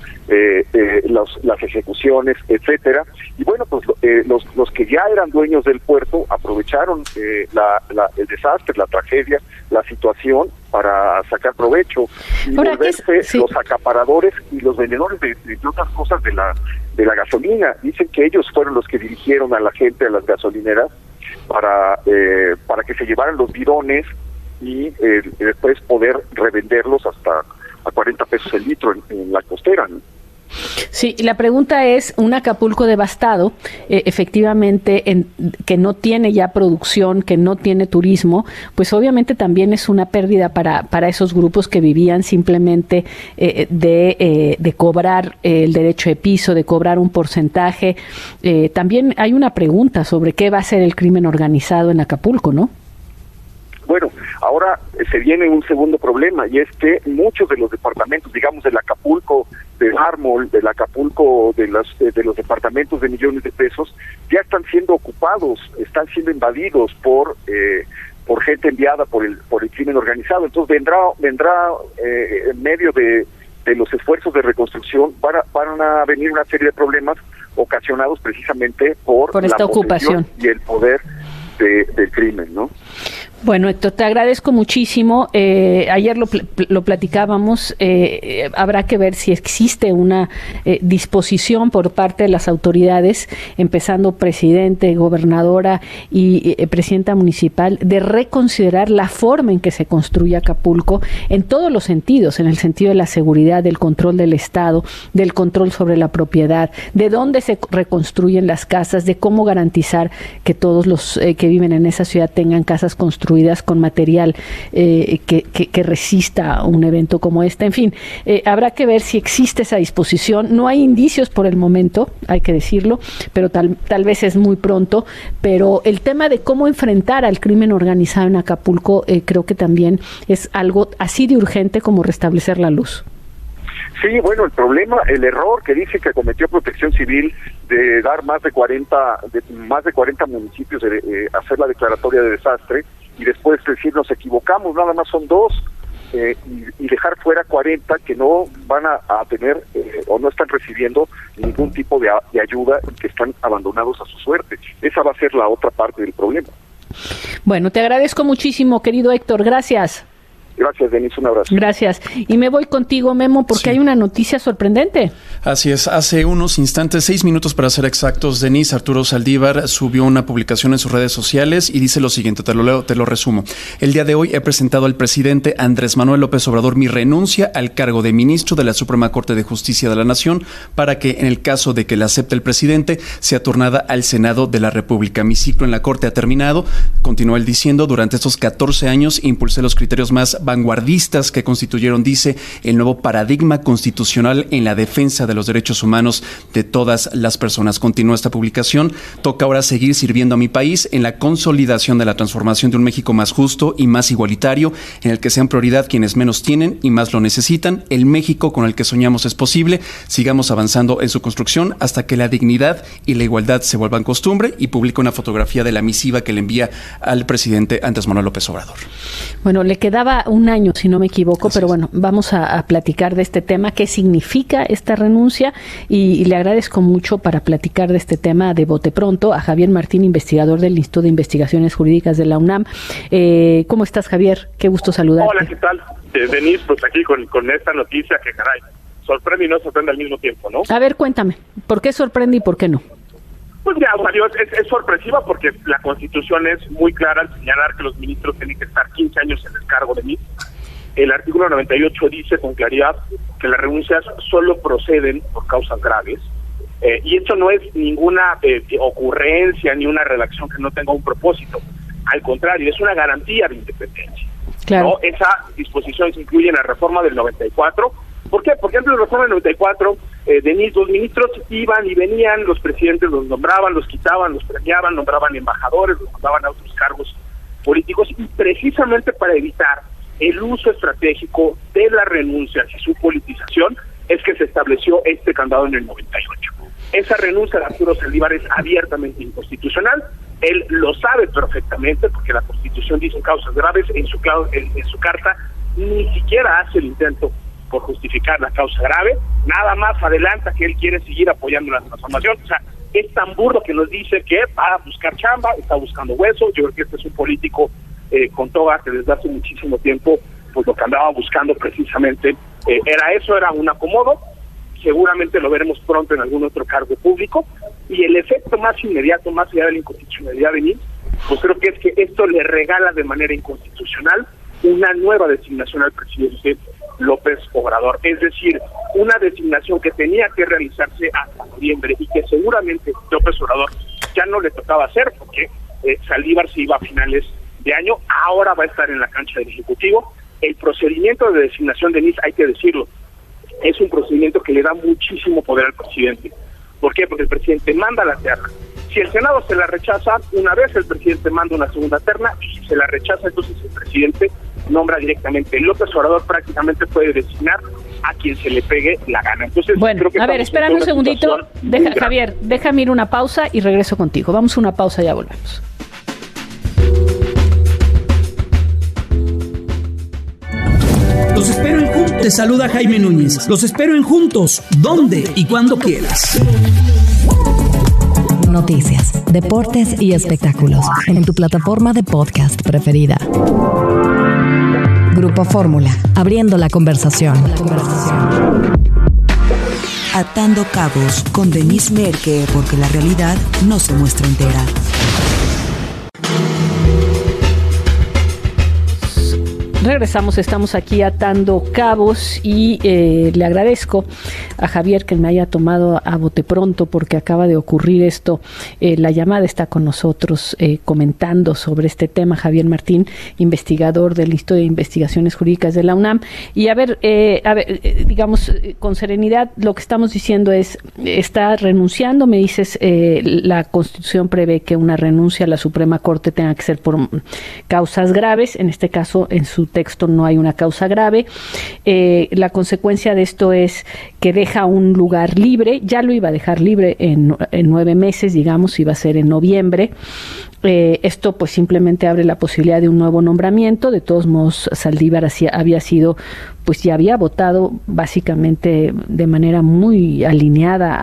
S8: las ejecuciones, etcétera. Y bueno, pues los que ya eran dueños del puerto aprovecharon el desastre, la tragedia, la situación para sacar provecho y volverse los acaparadores y los vendedores de otras cosas de la gasolina. Dicen que ellos fueron los que dirigieron a la gente a las gasolineras para que se llevaran los bidones y después poder revenderlos hasta a 40 pesos el litro en la costera, ¿no?
S3: Sí, la pregunta es, un Acapulco devastado, efectivamente, que no tiene ya producción, que no tiene turismo, pues obviamente también es una pérdida para esos grupos que vivían simplemente de cobrar el derecho de piso, de cobrar un porcentaje. También hay una pregunta sobre qué va a ser el crimen organizado en Acapulco, ¿no?
S8: Bueno, ahora se viene un segundo problema, y es que muchos de los departamentos, digamos del Acapulco de mármol, del Acapulco de los departamentos de millones de pesos, ya están siendo ocupados, están siendo invadidos por gente enviada por el crimen organizado. Entonces vendrá en medio de los esfuerzos de reconstrucción, van a venir una serie de problemas ocasionados precisamente por
S3: esta ocupación
S8: y el poder del crimen, ¿no?
S3: Bueno, Héctor, te agradezco muchísimo. Ayer lo platicábamos. Habrá que ver si existe una disposición por parte de las autoridades, empezando presidente, gobernadora y presidenta municipal, de reconsiderar la forma en que se construye Acapulco en todos los sentidos, en el sentido de la seguridad, del control del Estado, del control sobre la propiedad, de dónde se reconstruyen las casas, de cómo garantizar que todos los que viven en esa ciudad tengan casas construidas con material que resista un evento como este. En fin, habrá que ver si existe esa disposición. No hay indicios por el momento, hay que decirlo, pero tal vez es muy pronto. Pero el tema de cómo enfrentar al crimen organizado en Acapulco creo que también es algo así de urgente como restablecer la luz.
S8: Sí, bueno, el error que dice que cometió Protección Civil de dar más de 40 municipios, hacer la declaratoria de desastre y después decir nos equivocamos, nada más son 2, y dejar fuera 40 que no van a tener o no están recibiendo ningún tipo de ayuda y que están abandonados a su suerte. Esa va a ser la otra parte del problema.
S3: Bueno, te agradezco muchísimo, querido Héctor, gracias.
S8: Gracias, Denise, un abrazo.
S3: Gracias. Y me voy contigo, Memo, porque hay una noticia sorprendente.
S6: Así es. Hace unos instantes, 6 minutos para ser exactos, Denise, Arturo Saldívar subió una publicación en sus redes sociales y dice lo siguiente, te lo leo, te lo resumo. El día de hoy he presentado al presidente Andrés Manuel López Obrador mi renuncia al cargo de ministro de la Suprema Corte de Justicia de la Nación para que, en el caso de que la acepte el presidente, sea turnada al Senado de la República. Mi ciclo en la Corte ha terminado. Continuó él diciendo, durante estos 14 años impulsé los criterios más vanguardistas que constituyeron, dice, el nuevo paradigma constitucional en la defensa de los derechos humanos de todas las personas. Continúa esta publicación. Toca ahora seguir sirviendo a mi país en la consolidación de la transformación de un México más justo y más igualitario, en el que sean prioridad quienes menos tienen y más lo necesitan. El México con el que soñamos es posible. Sigamos avanzando en su construcción hasta que la dignidad y la igualdad se vuelvan costumbre, y publica una fotografía de la misiva que le envía al presidente Andrés Manuel López Obrador.
S3: Bueno, le quedaba un año, si no me equivoco, pero bueno, vamos a platicar de este tema, qué significa esta renuncia, y le agradezco mucho para platicar de este tema de bote pronto a Javier Martín, investigador del Instituto de Investigaciones Jurídicas de la UNAM. ¿Cómo estás, Javier? Qué gusto saludarte.
S9: Hola, ¿qué tal? Denise, pues aquí con esta noticia que, caray, sorprende y no sorprende al mismo tiempo, ¿no?
S3: A ver, cuéntame, ¿por qué sorprende y por qué no?
S9: Pues ya, Mario, es sorpresiva porque la Constitución es muy clara al señalar que los ministros tienen que estar 15 años en el cargo de ministro. El artículo 98 dice con claridad que las renuncias solo proceden por causas graves, y esto no es ninguna ocurrencia ni una redacción que no tenga un propósito. Al contrario, es una garantía de independencia. Claro. ¿No? Esa disposición se incluye en la reforma del 94. ¿Por qué? Porque antes de la reforma del 94, Denise, los ministros iban y venían, los presidentes los nombraban, los quitaban, los premiaban, nombraban embajadores, los mandaban a otros cargos políticos, y precisamente para evitar el uso estratégico de las renuncias y su politización es que se estableció este candado en el 98. Esa renuncia de Arturo Saldívar es abiertamente inconstitucional. Él lo sabe perfectamente porque la Constitución dice en causas graves, en su carta ni siquiera hace el intento por justificar la causa grave, nada más adelanta que él quiere seguir apoyando la transformación. O sea, es tan burdo que nos dice que va a buscar chamba, está buscando hueso. Yo creo que este es un político con toga que desde hace muchísimo tiempo, pues lo que andaba buscando precisamente era un acomodo. Seguramente lo veremos pronto en algún otro cargo público, y el efecto más inmediato, más allá de la inconstitucionalidad de mí, pues creo que es que esto le regala de manera inconstitucional una nueva designación al presidente López Obrador, es decir, una designación que tenía que realizarse hasta noviembre y que seguramente López Obrador ya no le tocaba hacer porque Saldívar se iba a finales de año, ahora va a estar en la cancha del Ejecutivo. El procedimiento de designación de NIS, hay que decirlo, es un procedimiento que le da muchísimo poder al presidente. ¿Por qué? Porque el presidente manda la terna. Si el Senado se la rechaza una vez, el presidente manda una segunda terna, y si se la rechaza, entonces el presidente nombra directamente. López Obrador prácticamente puede designar a quien se le pegue la gana. Entonces,
S3: bueno,
S9: creo que
S3: a ver, espérame un segundito. Javier, déjame ir una pausa y regreso contigo. Vamos a una pausa, ya volvemos.
S10: Los espero en Juntos. Te saluda Jaime Núñez. Los espero en Juntos, donde y cuando quieras.
S1: noticias, deportes y espectáculos en tu plataforma de podcast preferida. Grupo Fórmula, abriendo la conversación.
S2: Atando cabos con Denise Merker, porque la realidad no se muestra entera.
S3: Regresamos, estamos aquí atando cabos y le agradezco a Javier que me haya tomado a bote pronto porque acaba de ocurrir esto. La llamada está con nosotros comentando sobre este tema Javier Martín, investigador del Instituto de Investigaciones Jurídicas de la UNAM. Y a ver, digamos con serenidad, lo que estamos diciendo es, está renunciando, me dices, la Constitución prevé que una renuncia a la Suprema Corte tenga que ser por causas graves, en este caso en su texto no hay una causa grave. La consecuencia de esto es que deja un lugar libre, ya lo iba a dejar libre en 9 meses, digamos, iba a ser en noviembre. Esto pues simplemente abre la posibilidad de un nuevo nombramiento. De todos modos, Saldívar había sido, pues ya había votado básicamente de manera muy alineada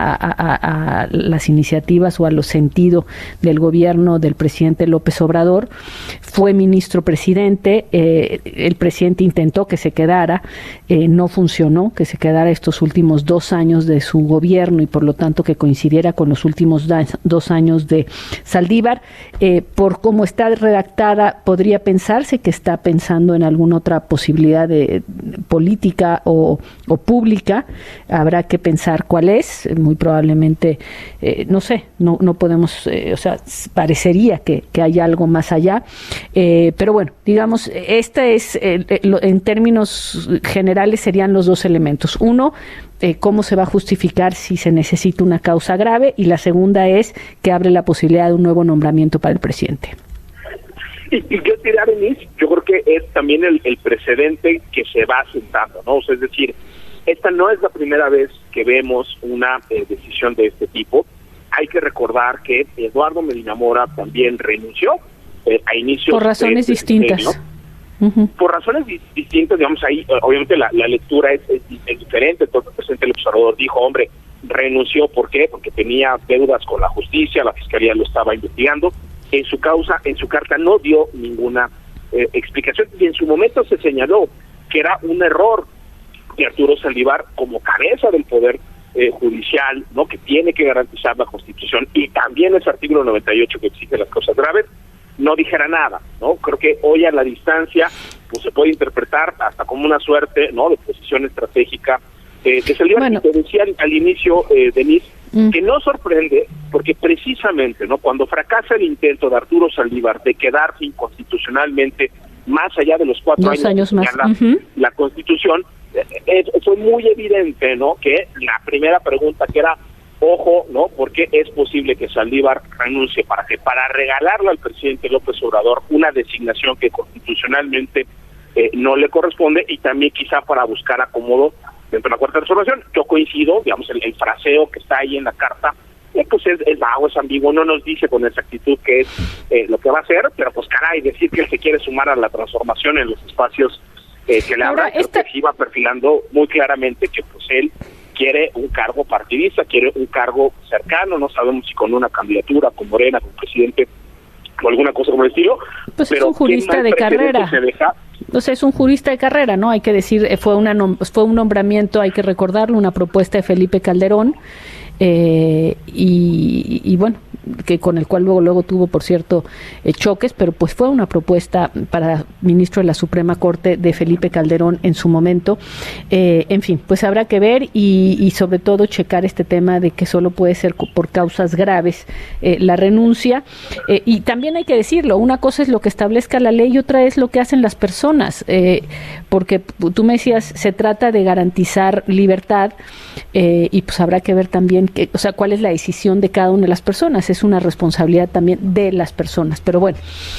S3: a las iniciativas o a los sentidos del gobierno del presidente López Obrador. Fue ministro presidente, el presidente intentó que se quedara, no funcionó, que se quedara estos últimos 2 años de su gobierno y por lo tanto que coincidiera con los últimos 2 años de Saldívar. Por cómo está redactada, podría pensarse que está pensando en alguna otra posibilidad de política o pública. Habrá que pensar cuál es. Muy probablemente, no sé, no podemos, o sea, parecería que hay algo más allá. Pero bueno, digamos, esta es, en términos generales, serían los 2 elementos. Uno, cómo se va a justificar si se necesita una causa grave, y la segunda es que abre la posibilidad de un nuevo nombramiento para el presidente.
S9: Y yo diría, Denise, yo creo que es también el precedente que se va sentando, ¿no? O sea, es decir, esta no es la primera vez que vemos una decisión de este tipo. Hay que recordar que Eduardo Medina Mora también renunció a inicios
S3: por razones distintas.
S9: Por razones distintas, digamos, ahí obviamente la lectura es diferente. Entonces el presidente López Obrador dijo, hombre, renunció, ¿por qué? Porque tenía deudas con la justicia, la fiscalía lo estaba investigando. En su carta no dio ninguna explicación, y en su momento se señaló que era un error de Arturo Saldívar como cabeza del Poder Judicial, ¿no? Que tiene que garantizar la Constitución, y también ese artículo 98 que exige las causas graves, no dijera nada, ¿no? Creo que hoy a la distancia pues se puede interpretar hasta como una suerte, ¿no?, de posición estratégica de Saldívar. Bueno, te decía al inicio, Denise, que no sorprende porque precisamente, ¿no?, cuando fracasa el intento de Arturo Saldívar de quedarse inconstitucionalmente más allá de los 4 años
S3: más.
S9: La Constitución, fue muy evidente, ¿no?, que la primera pregunta que era, ojo, ¿no?, porque es posible que Saldívar renuncie para regalarle al presidente López Obrador una designación que constitucionalmente no le corresponde, y también quizá para buscar acomodo dentro de la Cuarta Transformación. Yo coincido, digamos, el fraseo que está ahí en la carta, pues es vago, es ambiguo, no nos dice con exactitud qué es lo que va a hacer, pero pues caray, decir que él se quiere sumar a la transformación en los espacios que le habrá, creo que sí va perfilando muy claramente que pues él quiere un cargo partidista, quiere un cargo cercano, no sabemos si con una candidatura, con Morena, con presidente o alguna cosa como el estilo.
S3: Pues pero es un jurista de carrera. Entonces es un jurista de carrera, ¿no? Hay que decir, fue un nombramiento, hay que recordarlo, una propuesta de Felipe Calderón, y bueno, que con el cual luego tuvo, por cierto, choques, pero pues fue una propuesta para ministro de la Suprema Corte de Felipe Calderón en su momento. En fin, pues habrá que ver y sobre todo checar este tema de que solo puede ser por causas graves la renuncia, y también hay que decirlo, una cosa es lo que establezca la ley y otra es lo que hacen las personas, porque tú me decías, se trata de garantizar libertad, y pues habrá que ver también cuál es la decisión de cada una de las personas. Es una responsabilidad también de las personas. Pero bueno,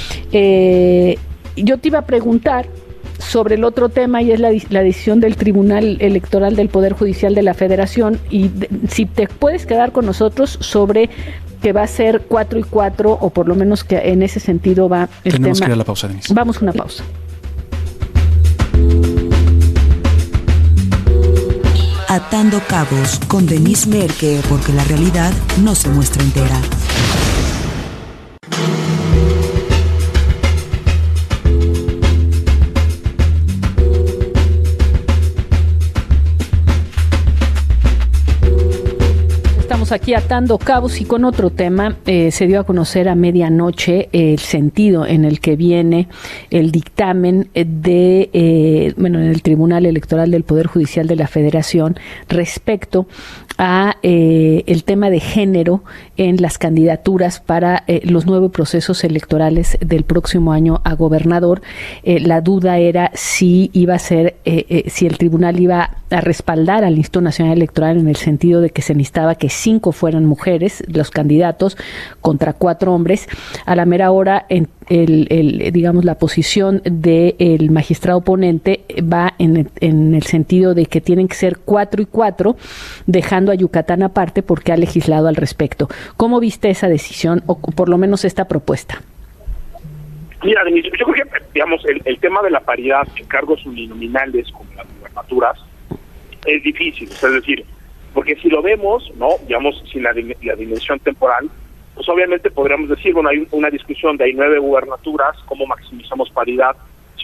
S3: yo te iba a preguntar sobre el otro tema, y es la decisión del Tribunal Electoral del Poder Judicial de la Federación, y si te puedes quedar con nosotros sobre que va a ser 4 y 4, o por lo menos que en ese sentido va el tema.
S6: Tenemos que ir a la pausa, Denise.
S3: Vamos a una pausa.
S2: Atando cabos con Denise Merker, porque la realidad no se muestra entera.
S3: Estamos aquí atando cabos y con otro tema. Se dio a conocer a medianoche el sentido en el que viene el dictamen en el Tribunal Electoral del Poder Judicial de la Federación respecto a el tema de género en las candidaturas para los 9 procesos electorales del próximo año a gobernador. La duda era si iba a ser, si el tribunal iba a respaldar al Instituto Nacional Electoral en el sentido de que se necesitaba que 5 fueran mujeres, los candidatos, contra 4 hombres. A la mera hora, la posición del magistrado ponente va en el sentido de que tienen que ser 4 y 4, dejando a Yucatán aparte porque ha legislado al respecto. ¿Cómo viste esa decisión o por lo menos esta propuesta?
S9: Mira, Denise, yo creo que, el tema de la paridad en cargos uninominales como las gubernaturas es difícil, es decir, porque si lo vemos, sin la dimensión temporal, pues obviamente podríamos decir, hay una discusión de hay 9 gubernaturas, ¿cómo maximizamos paridad?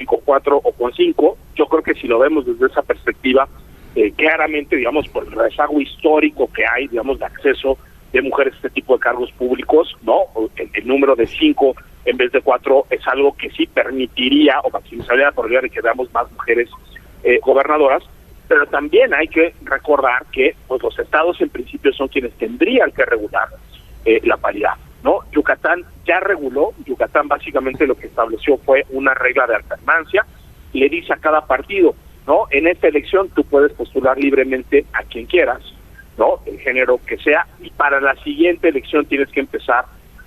S9: 5-4 o con 5. Yo creo que si lo vemos desde esa perspectiva, claramente, por el rezago histórico que hay, de acceso de mujeres a este tipo de cargos públicos, el número de 5 en vez de 4 es algo que sí permitiría o maximizaría la probabilidad de que veamos más mujeres gobernadoras, pero también hay que recordar que pues los estados en principio son quienes tendrían que regular la paridad, Yucatán ya reguló. Yucatán básicamente lo que estableció fue una regla de alternancia y le dice a cada partido, en esta elección tú puedes postular libremente a quien quieras, el género que sea, y para la siguiente elección tienes que empezar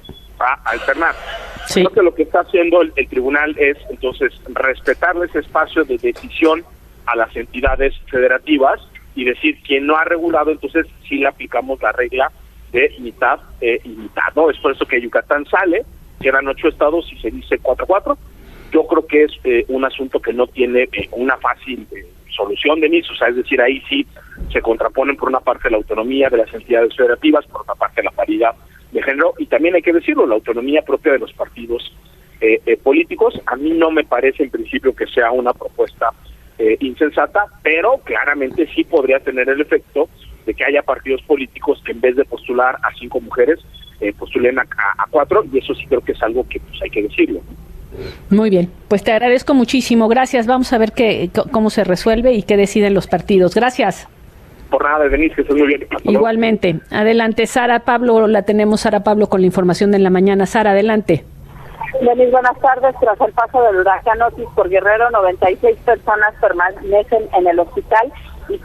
S9: a alternar. Sí. Creo que lo que está haciendo el tribunal es entonces respetarle ese espacio de decisión a las entidades federativas y decir, quien no ha regulado, entonces sí le aplicamos la regla de mitad y mitad, Es por eso que Yucatán sale, quedan 8 estados y se dice 4-4. Yo creo que es un asunto que no tiene una fácil solución, Denise, es decir, ahí sí se contraponen por una parte la autonomía de las entidades federativas, por otra parte la paridad de género, y también hay que decirlo, la autonomía propia de los partidos políticos. A mí no me parece en principio que sea una propuesta insensata, pero claramente sí podría tener el efecto de que haya partidos políticos que en vez de postular a 5 mujeres, postulen a 4, y eso sí creo que es algo que pues hay que decirlo.
S3: Muy bien, pues te agradezco muchísimo, gracias. Vamos a ver cómo se resuelve y qué deciden los partidos. Gracias.
S9: Por nada, Denise, que estés muy bien.
S3: Igualmente. Adelante, Sara Pablo, Sara Pablo con la información de en la mañana. Sara, adelante.
S11: Denise, buenas tardes. Tras el paso del huracán Otis por Guerrero, 96 personas permanecen en el hospital y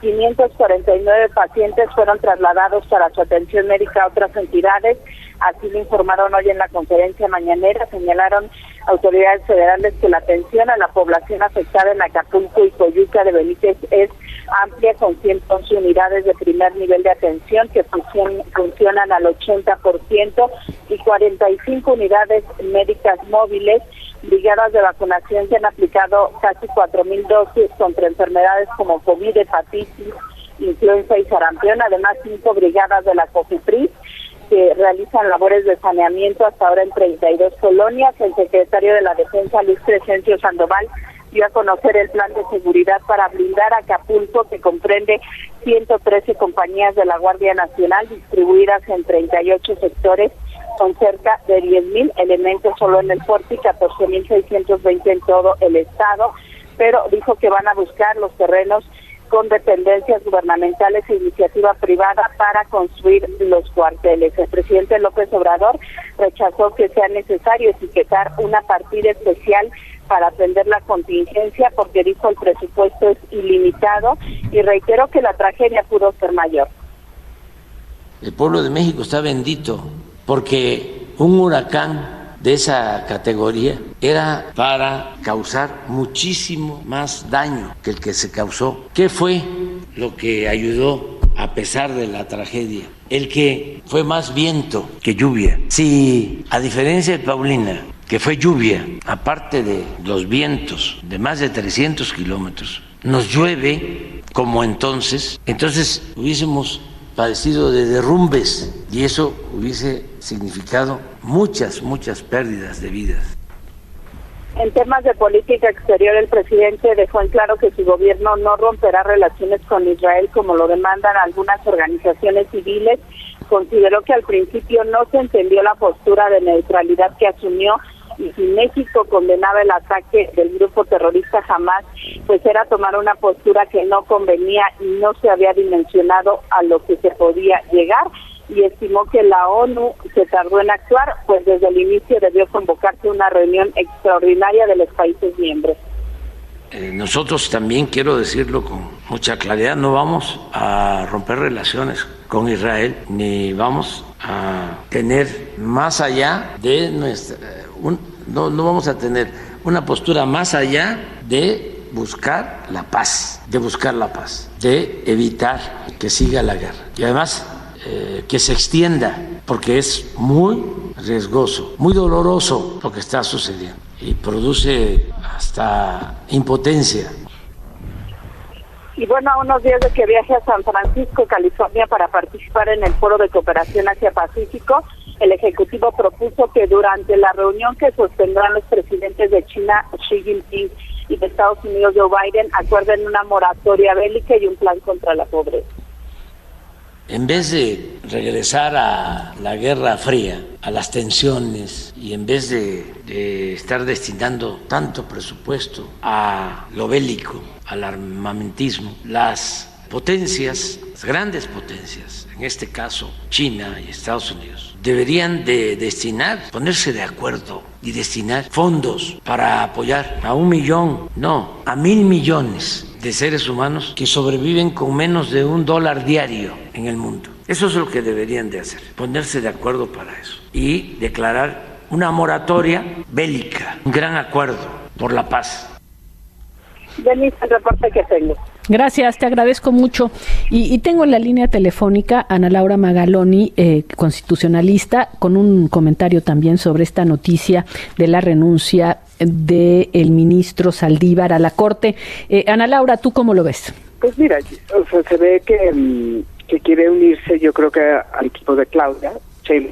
S11: 549 pacientes fueron trasladados para su atención médica a otras entidades. Así lo informaron hoy en la conferencia mañanera. Señalaron autoridades federales que la atención a la población afectada en Acapulco y Coyuca de Benítez es amplia, con 111 unidades de primer nivel de atención que funcionan al 80% y 45 unidades médicas móviles. Brigadas de vacunación se han aplicado casi 4,000 dosis contra enfermedades como COVID, hepatitis, influenza y sarampión. Además, 5 brigadas de la COFEPRIS que realizan labores de saneamiento hasta ahora en 32 colonias. El secretario de la Defensa, Luis Crescencio Sandoval, dio a conocer el plan de seguridad para blindar Acapulco, que comprende 113 compañías de la Guardia Nacional distribuidas en 38 sectores, con cerca de 10,000 elementos solo en el puerto y 14,620 en todo el estado, pero dijo que van a buscar los terrenos con dependencias gubernamentales e iniciativa privada para construir los cuarteles. El presidente López Obrador rechazó que sea necesario etiquetar una partida especial para atender la contingencia, porque dijo el presupuesto es ilimitado, y reiteró que la tragedia pudo ser mayor.
S12: El pueblo de México está bendito porque un huracán de esa categoría era para causar muchísimo más daño que el que se causó. ¿Qué fue lo que ayudó a pesar de la tragedia? El que fue más viento que lluvia. Si, a diferencia de Paulina, que fue lluvia, aparte de los vientos de más de 300 kilómetros, nos llueve como entonces hubiésemos padecido de derrumbes y eso hubiese significado muchas pérdidas de vidas.
S11: En temas de política exterior, el presidente dejó en claro que su gobierno no romperá relaciones con Israel como lo demandan algunas organizaciones civiles, consideró que al principio no se entendió la postura de neutralidad que asumió, y si México condenaba el ataque del grupo terrorista Hamás, pues era tomar una postura que no convenía y no se había dimensionado a lo que se podía llegar, y estimó que la ONU se tardó en actuar, pues desde el inicio debió convocarse una reunión extraordinaria de los países miembros.
S12: Nosotros también, quiero decirlo con mucha claridad, no vamos a romper relaciones con Israel, ni vamos a tener más allá de nuestra... no vamos a tener una postura más allá de buscar la paz, de evitar que siga la guerra. Y además, que se extienda, porque es muy riesgoso, muy doloroso lo que está sucediendo y produce hasta impotencia.
S11: Y bueno, a unos días de que viaje a San Francisco, California, para participar en el Foro de Cooperación Asia-Pacífico, el Ejecutivo propuso que durante la reunión que sostendrán los presidentes de China, Xi Jinping, y de Estados Unidos, Joe Biden, acuerden una moratoria bélica y un plan contra la pobreza.
S12: En vez de regresar a la Guerra Fría, a las tensiones, y en vez de estar destinando tanto presupuesto a lo bélico, al armamentismo, las potencias, las grandes potencias, en este caso China y Estados Unidos, deberían de ponerse de acuerdo y destinar fondos para apoyar a 1 millón, no, a 1,000 millones de seres humanos que sobreviven con menos de $1 diario en el mundo. Eso es lo que deberían de hacer, ponerse de acuerdo para eso y declarar una moratoria bélica, un gran acuerdo por la paz.
S11: Denise, el reporte que tengo.
S3: Gracias, te agradezco mucho. Y tengo en la línea telefónica a Ana Laura Magaloni, constitucionalista, con un comentario también sobre esta noticia de la renuncia del ministro Saldívar a la Corte. Ana Laura, ¿tú cómo lo ves?
S13: Pues mira, o sea, se ve que quiere unirse, yo creo que al equipo de Claudia Sheinbaum.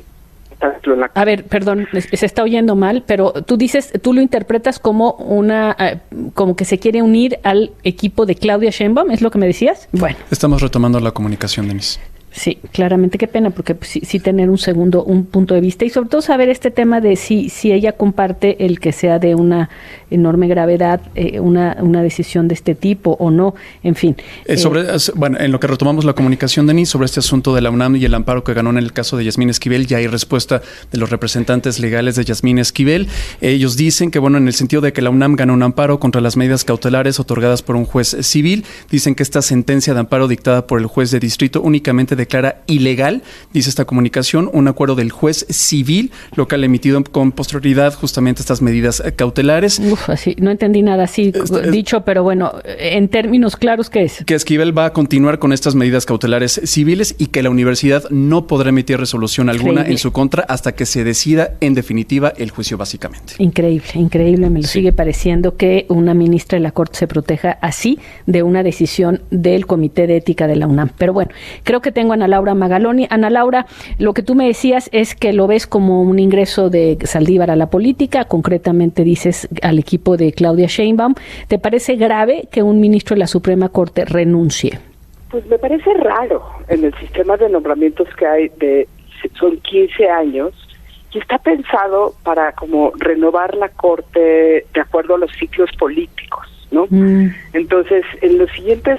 S3: A ver, perdón, se está oyendo mal, pero tú lo interpretas como como que se quiere unir al equipo de Claudia Sheinbaum, ¿es lo que me decías? Bueno.
S6: Estamos retomando la comunicación, Denise.
S3: Sí, claramente, qué pena, porque sí tener un punto de vista y sobre todo saber este tema de si ella comparte el que sea de una enorme gravedad una decisión de este tipo o no, en fin.
S6: Bueno, en lo que retomamos la comunicación, Denise, sobre este asunto de la UNAM y el amparo que ganó en el caso de Yasmín Esquivel, ya hay respuesta de los representantes legales de Yasmín Esquivel. Ellos dicen que, bueno, en el sentido de que la UNAM ganó un amparo contra las medidas cautelares otorgadas por un juez civil, dicen que esta sentencia de amparo dictada por el juez de distrito únicamente declara ilegal, dice esta comunicación, un acuerdo del juez civil local emitido con posterioridad justamente estas medidas cautelares.
S3: Así, no entendí nada así dicho, pero bueno, en términos claros, ¿qué es?
S6: Que Esquivel va a continuar con estas medidas cautelares civiles y que la universidad no podrá emitir resolución alguna en su contra hasta que se decida en definitiva el juicio, básicamente.
S3: Increíble, me lo sigue pareciendo que una ministra de la Corte se proteja así de una decisión del Comité de Ética de la UNAM. Pero bueno, creo que tengo a Ana Laura Magaloni. Ana Laura, lo que tú me decías es que lo ves como un ingreso de Saldívar a la política, concretamente dices al equipo de Claudia Sheinbaum. ¿Te parece grave que un ministro de la Suprema Corte renuncie?
S13: Pues me parece raro. En el sistema de nombramientos que hay, son 15 años, y está pensado para como renovar la Corte de acuerdo a los ciclos políticos, ¿no? Entonces, en el siguiente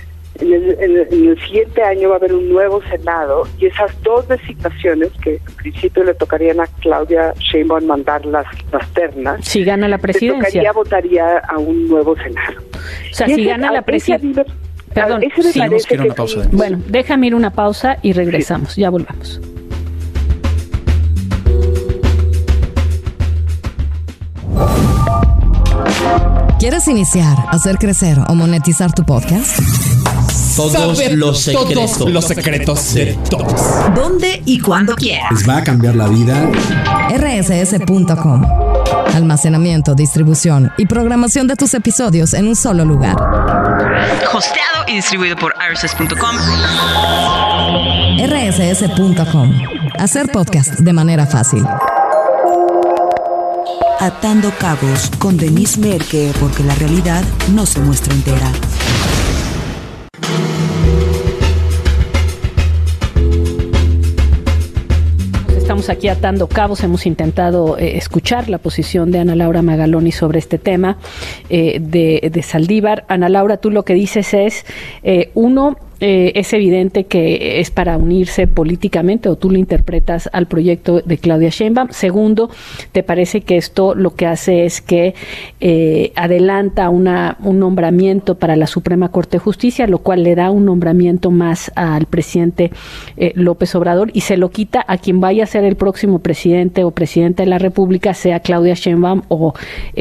S13: año va a haber un nuevo Senado y esas dos designaciones que en principio le tocarían a Claudia Sheinbaum mandar las ternas.
S3: Si gana la presidencia.
S13: Votaría a un nuevo Senado.
S3: O sea, si gana la presidencia. Perdón. Bueno, déjame ir una pausa y regresamos. Sí. Ya volvamos.
S1: ¿Quieres iniciar, hacer crecer o monetizar tu podcast?
S10: Todos los secretos de todos.
S1: ¿Dónde y cuándo quieras?
S10: Les va a cambiar la vida.
S1: RSS.com. Almacenamiento, distribución y programación de tus episodios en un solo lugar.
S14: Hosteado y distribuido por RSS.com.
S1: RSS.com. Hacer podcast de manera fácil.
S2: Atando cabos con Denise Merker, porque la realidad no se muestra entera.
S3: estamos aquí atando cabos, hemos intentado escuchar la posición de Ana Laura Magaloni sobre este tema de Saldívar. Ana Laura, tú lo que dices es, es evidente que es para unirse políticamente, o tú lo interpretas al proyecto de Claudia Sheinbaum. Segundo, ¿te parece que esto lo que hace es que adelanta un nombramiento para la Suprema Corte de Justicia, lo cual le da un nombramiento más al presidente López Obrador, y se lo quita a quien vaya a ser el próximo presidente o presidenta de la República, sea Claudia Sheinbaum o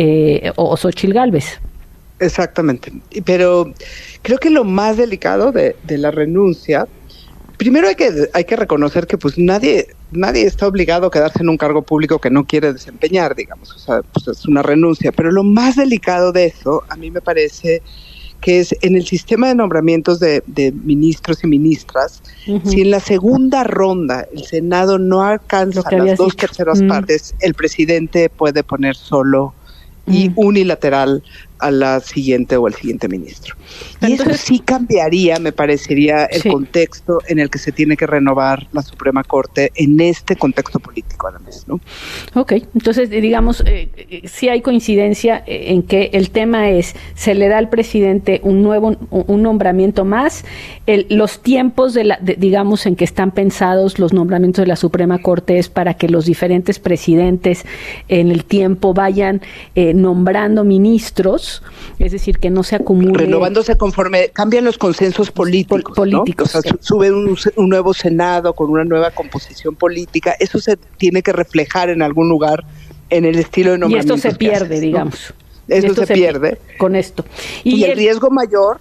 S3: Xóchitl Gálvez?
S13: Exactamente, pero creo que lo más delicado de la renuncia, primero hay que reconocer que pues nadie está obligado a quedarse en un cargo público que no quiere desempeñar, digamos, o sea, pues es una renuncia, pero lo más delicado de eso, a mí me parece que es en el sistema de nombramientos de ministros y ministras, si en la segunda ronda el Senado no alcanza las 2/3 partes, el presidente puede poner solo y unilateral a la siguiente o al siguiente ministro. Y entonces, eso sí cambiaría, me parecería, el contexto en el que se tiene que renovar la Suprema Corte en este contexto político, además, ¿no? Ok, entonces, digamos, sí hay coincidencia en que el tema es, se le da al presidente un nombramiento más, los tiempos, digamos, en que están pensados los nombramientos de la Suprema Corte es para que los diferentes presidentes en el tiempo vayan nombrando ministros, es decir, que no se acumule. Renovándose conforme cambian los consensos políticos, ¿no? O sea, sube un nuevo Senado con una nueva composición política, eso se tiene que reflejar en algún lugar en el estilo de nombramiento. Y esto se pierde, digamos. Eso se pierde. Con esto. Y el riesgo mayor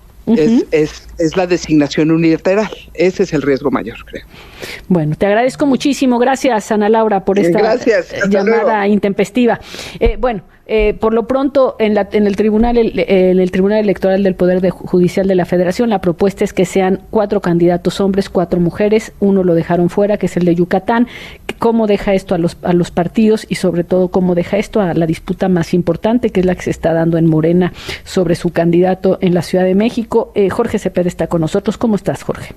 S13: es la designación unilateral. Ese es el riesgo mayor, creo. Bueno, te agradezco muchísimo. Gracias, Ana Laura, por esta llamada intempestiva. Por lo pronto, en el Tribunal Electoral del Poder Judicial de la Federación, la propuesta es que sean 4 candidatos hombres, 4 mujeres, 1 lo dejaron fuera, que es el de Yucatán. ¿Cómo deja esto a los partidos y sobre todo cómo deja esto a la disputa más importante, que es la que se está dando en Morena sobre su candidato en la Ciudad de México? Jorge Cepeda está con nosotros. ¿Cómo estás, Jorge?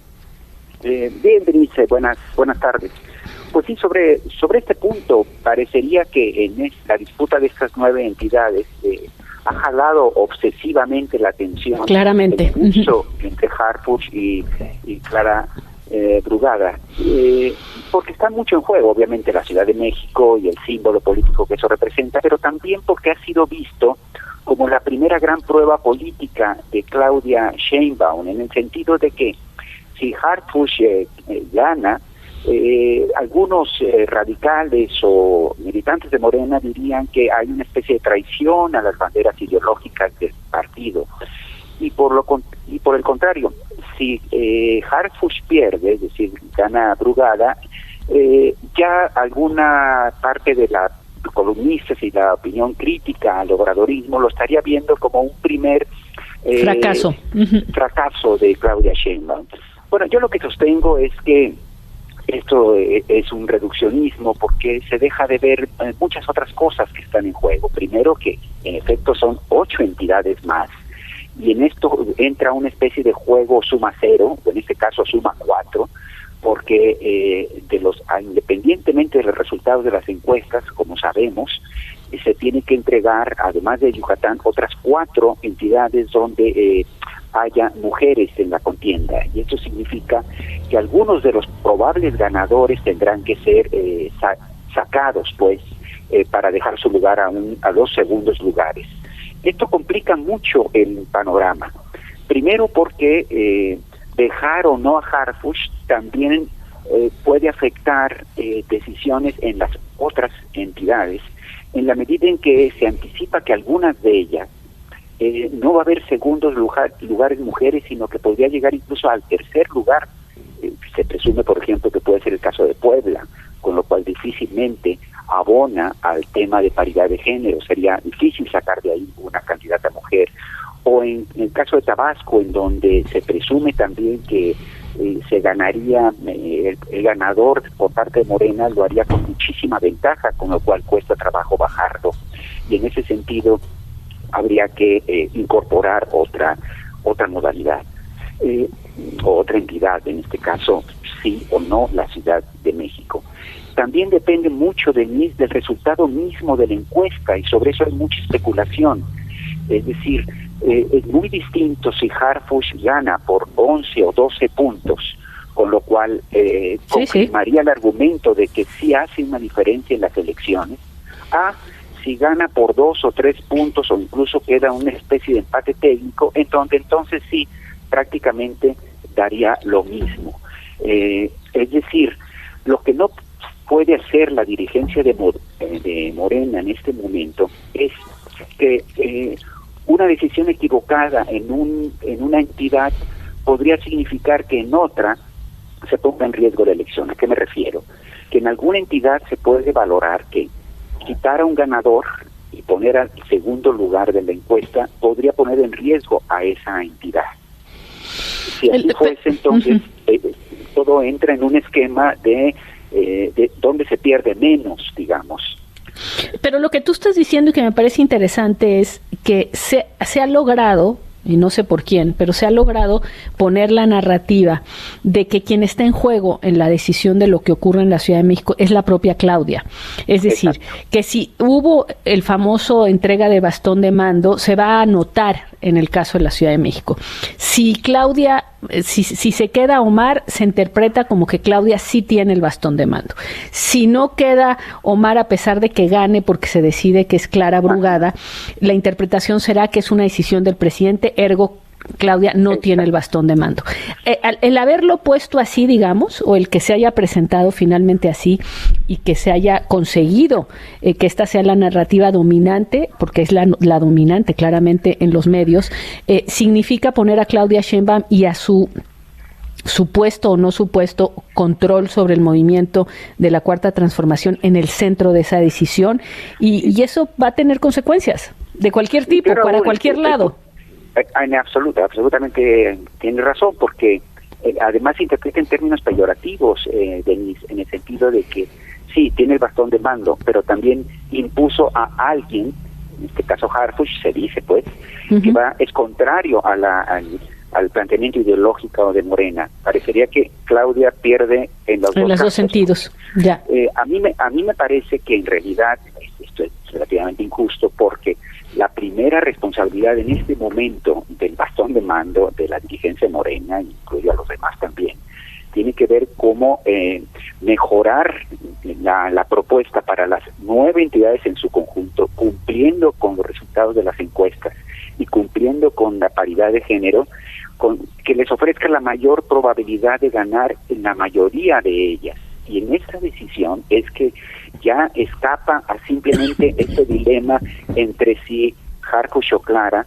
S15: Bien, Berenice, buenas tardes. Pues sí, sobre este punto, parecería que en la disputa de estas 9 entidades ha jalado obsesivamente la atención. Claramente. El curso entre Harfuch y Clara Brugada, porque está mucho en juego, obviamente, la Ciudad de México y el símbolo político que eso representa, pero también porque ha sido visto como la primera gran prueba política de Claudia Sheinbaum, en el sentido de que si Harfuch gana, algunos radicales o militantes de Morena dirían que hay una especie de traición a las banderas ideológicas del partido, y por el contrario, si Harfuch pierde, es decir, gana Brugada, ya alguna parte de la columnistas y la opinión crítica al obradorismo lo estaría viendo como un primer fracaso de Claudia Sheinbaum. Bueno, yo lo que sostengo es que esto es un reduccionismo porque se deja de ver muchas otras cosas que están en juego. Primero, que en efecto son 8 entidades más, y en esto entra una especie de juego suma 0, en este caso suma 4, porque independientemente de los resultados de las encuestas, como sabemos, se tiene que entregar, además de Yucatán, otras 4 entidades donde haya mujeres en la contienda, y esto significa que algunos de los probables ganadores tendrán que ser sacados, pues, para dejar su lugar a 2 segundos lugares. Esto complica mucho el panorama. Primero porque dejar o no a Harfuch también puede afectar decisiones en las otras entidades, en la medida en que se anticipa que algunas de ellas no va a haber segundos lugares mujeres, sino que podría llegar incluso al tercer lugar. Se presume, por ejemplo, que puede ser el caso de Puebla, con lo cual difícilmente abona al tema de paridad de género. Sería difícil sacar de ahí una candidata mujer. O en el caso de Tabasco, en donde se presume también que se ganaría, el ganador por parte de Morena lo haría con muchísima ventaja, con lo cual cuesta trabajo bajarlo. Y en ese sentido habría que incorporar otra modalidad, otra entidad, en este caso sí o no la Ciudad de México. También depende mucho del resultado mismo de la encuesta, y sobre eso hay mucha especulación. Es decir, es muy distinto si Harfuch gana por 11 o 12 puntos, con lo cual confirmaría el argumento de que sí hace una diferencia en las elecciones, a si gana por 2 o 3 puntos o incluso queda una especie de empate técnico, entonces sí, prácticamente daría lo mismo. Es decir, lo que no puede hacer la dirigencia de Morena en este momento es que una decisión equivocada en una entidad podría significar que en otra se ponga en riesgo la elección. ¿A qué me refiero? Que en alguna entidad se puede valorar que quitar a un ganador y poner al segundo lugar de la encuesta podría poner en riesgo a esa entidad. Si así fuese, entonces todo entra en un esquema de donde se pierde menos, digamos.
S3: Pero lo que tú estás diciendo y que me parece interesante es que se ha logrado, y no sé por quién, pero se ha logrado poner la narrativa de que quien está en juego en la decisión de lo que ocurre en la Ciudad de México es la propia Claudia. Es decir, que si hubo el famoso entrega de bastón de mando, se va a notar en el caso de la Ciudad de México. Si Claudia, si se queda Omar, se interpreta como que Claudia sí tiene el bastón de mando. Si no queda Omar, a pesar de que gane porque se decide que es Clara Brugada, la interpretación será que es una decisión del presidente, ergo Claudia no tiene el bastón de mando. El haberlo puesto así, digamos, o el que se haya presentado finalmente así y que se haya conseguido que esta sea la narrativa dominante, porque es la dominante claramente en los medios, significa poner a Claudia Sheinbaum y a su supuesto o no supuesto control sobre el movimiento de la Cuarta Transformación en el centro de esa decisión, y eso va a tener consecuencias de cualquier tipo, para cualquier lado.
S15: Absolutamente tiene razón, porque además se interpreta en términos peyorativos, Denise, en el sentido de que sí, tiene el bastón de mando, pero también impuso a alguien, en este caso Harfuch, se dice pues, que es contrario a al planteamiento ideológico de Morena. Parecería que Claudia pierde en los dos sentidos.
S3: Ya.
S15: A mí me parece que en realidad esto es relativamente injusto, porque la primera responsabilidad en este momento del bastón de mando de la dirigencia Morena, incluyo a los demás también, tiene que ver cómo mejorar la propuesta para las 9 entidades en su conjunto, cumpliendo con los resultados de las encuestas y cumpliendo con la paridad de género, que les ofrezca la mayor probabilidad de ganar en la mayoría de ellas. Y en esta decisión es que ya escapa a simplemente este dilema entre si Harfuch o Clara,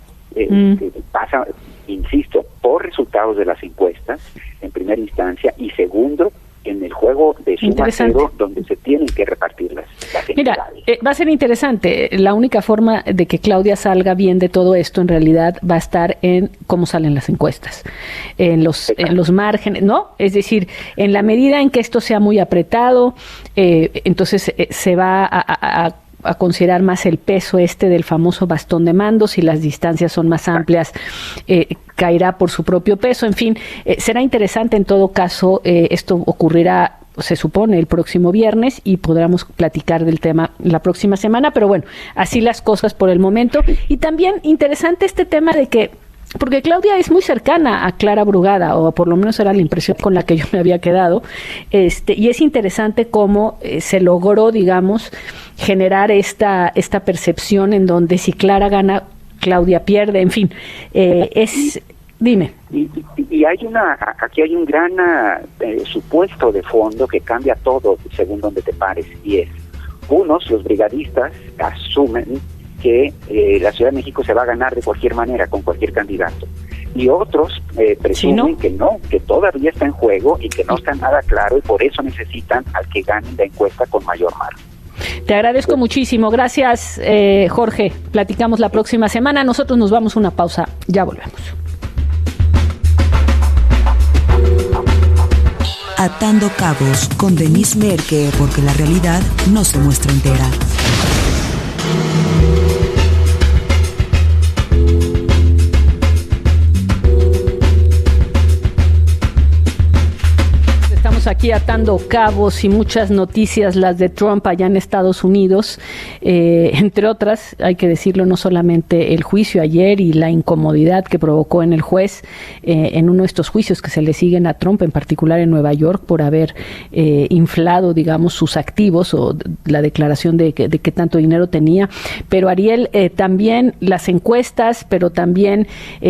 S15: pasa, insisto, por resultados de las encuestas, en primera instancia, y segundo, en el juego de suma cero, donde se tienen que repartir las entidades.
S3: Mira, va a ser interesante. La única forma de que Claudia salga bien de todo esto, en realidad, va a estar en cómo salen las encuestas, en los márgenes, ¿no? Es decir, en la medida en que esto sea muy apretado, entonces se va a considerar más el peso del famoso bastón de mando. Si las distancias son más amplias, caerá por su propio peso. En fin, será interesante en todo caso. Esto ocurrirá, se supone, el próximo viernes, y podremos platicar del tema la próxima semana, pero bueno, así las cosas por el momento. Y también interesante este tema de que, porque Claudia es muy cercana a Clara Brugada, o por lo menos era la impresión con la que yo me había quedado, y es interesante cómo se logró, digamos, generar esta percepción en donde si Clara gana, Claudia pierde, en fin, dime.
S15: Y aquí hay un gran supuesto de fondo que cambia todo según donde te pares, y es, los brigadistas asumen que la Ciudad de México se va a ganar de cualquier manera, con cualquier candidato. Y otros presumen que no, que todavía está en juego y que no está nada claro, y por eso necesitan al que gane la encuesta con mayor margen.
S3: Te agradezco muchísimo. Gracias, Jorge. Platicamos la próxima semana. Nosotros nos vamos a una pausa. Ya volvemos.
S2: Atando Cabos con Denise Merker, porque la realidad no se muestra entera.
S3: seguimos aquí atando cabos y muchas noticias, las de Trump allá en Estados Unidos, entre otras, hay que decirlo, no solamente el juicio ayer y la incomodidad que provocó en el juez en uno de estos juicios que se le siguen a Trump, en particular en Nueva York, por haber inflado, digamos, sus activos o la declaración de qué tanto dinero tenía. Pero Ariel, también las encuestas, pero también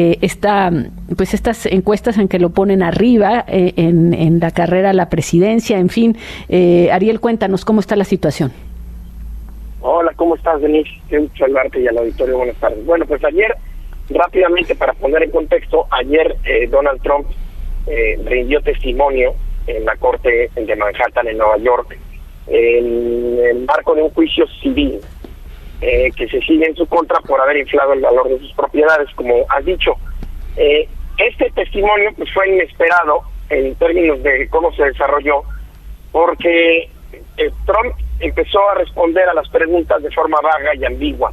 S3: pues estas encuestas en que lo ponen arriba en la carrera a la presidencia, en fin. Ariel, cuéntanos cómo está la situación.
S16: Hola, ¿cómo estás, Denise? Qué gusto saludarte y al auditorio, buenas tardes. Bueno, pues ayer, rápidamente para poner en contexto, ayer Donald Trump rindió testimonio en la corte de Manhattan, en Nueva York, en el marco de un juicio civil que se sigue en su contra por haber inflado el valor de sus propiedades, como has dicho. Este testimonio pues fue inesperado en términos de cómo se desarrolló, porque Trump empezó a responder a las preguntas de forma vaga y ambigua,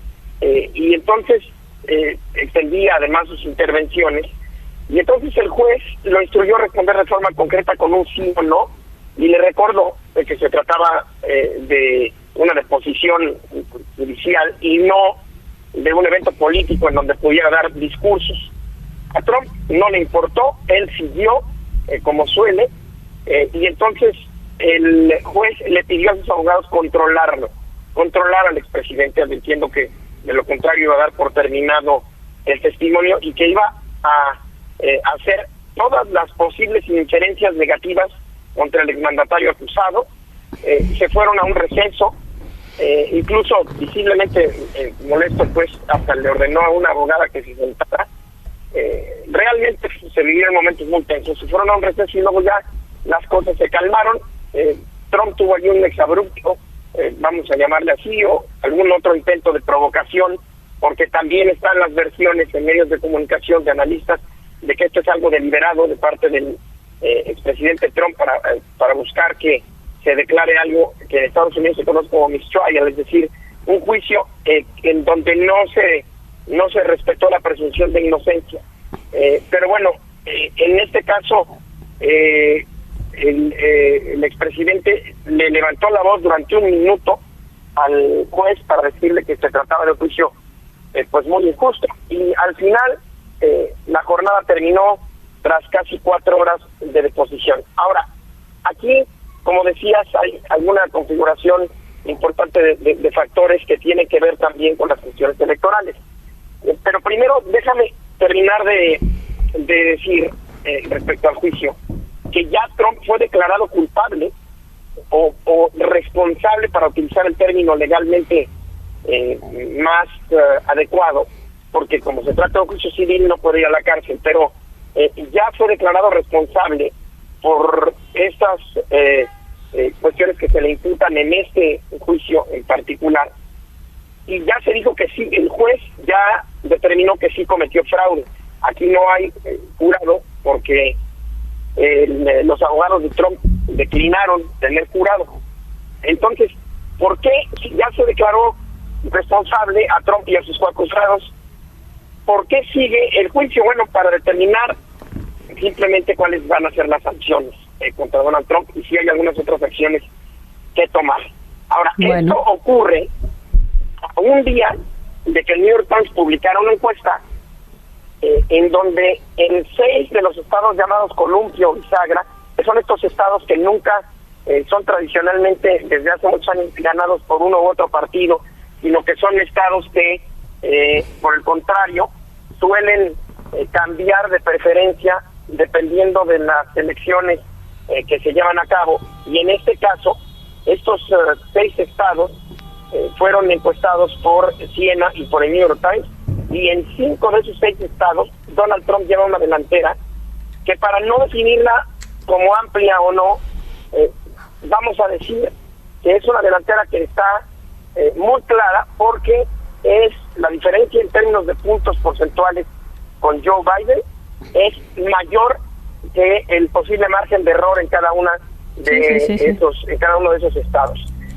S16: y entonces extendía además sus intervenciones, y entonces el juez lo instruyó a responder de forma concreta con un sí o no, y le recordó que se trataba de una deposición judicial y no de un evento político en donde pudiera dar discursos. A Trump no le importó, él siguió como suele, y entonces el juez le pidió a sus abogados controlar al expresidente, advirtiendo que de lo contrario iba a dar por terminado el testimonio y que iba a hacer todas las posibles injerencias negativas contra el exmandatario acusado. Se fueron a un receso, incluso visiblemente molesto, pues hasta le ordenó a una abogada que se sentara. Realmente se vivieron momentos muy tensos, se fueron a un receso y luego ya las cosas se calmaron. Trump tuvo allí un exabrupto, vamos a llamarle así, o algún otro intento de provocación, porque también están las versiones en medios de comunicación de analistas de que esto es algo deliberado de parte del expresidente Trump para buscar que se declare algo que en Estados Unidos se conoce como mistrial, es decir, un juicio en donde no se respetó la presunción de inocencia. Pero bueno, en este caso el expresidente le levantó la voz durante un minuto al juez para decirle que se trataba de un juicio pues muy injusto, y al final la jornada terminó tras casi 4 horas de deposición. Ahora, aquí, como decías, hay alguna configuración importante de factores que tienen que ver también con las cuestiones electorales. Pero primero, déjame terminar de decir respecto al juicio, que ya Trump fue declarado culpable o responsable, para utilizar el término legalmente más adecuado, porque como se trata de un juicio civil no puede ir a la cárcel, pero ya fue declarado responsable por estas cuestiones que se le imputan en este juicio en particular, y ya se dijo que sí, el juez ya determinó que sí cometió fraude. Aquí no hay jurado porque los abogados de Trump declinaron tener jurado. Entonces, ¿por qué, si ya se declaró responsable a Trump y a sus coacusados, por qué sigue el juicio? Bueno, para determinar simplemente cuáles van a ser las sanciones contra Donald Trump y si hay algunas otras acciones que tomar. Ahora, esto ocurre a un día de que el New York Times publicara una encuesta en donde en 6 de los estados llamados Columpio y Bisagra, que son estos estados que nunca son tradicionalmente desde hace muchos años ganados por uno u otro partido, sino que son estados que por el contrario suelen cambiar de preferencia dependiendo de las elecciones que se llevan a cabo, y en este caso estos 6 estados fueron encuestados por Siena y por el New York Times, y en 5 de esos 6 estados Donald Trump lleva una delantera que, para no definirla como amplia o no, vamos a decir que es una delantera que está muy clara, porque es la diferencia en términos de puntos porcentuales con Joe Biden es mayor que el posible margen de error en cada una de en cada uno de esos estados.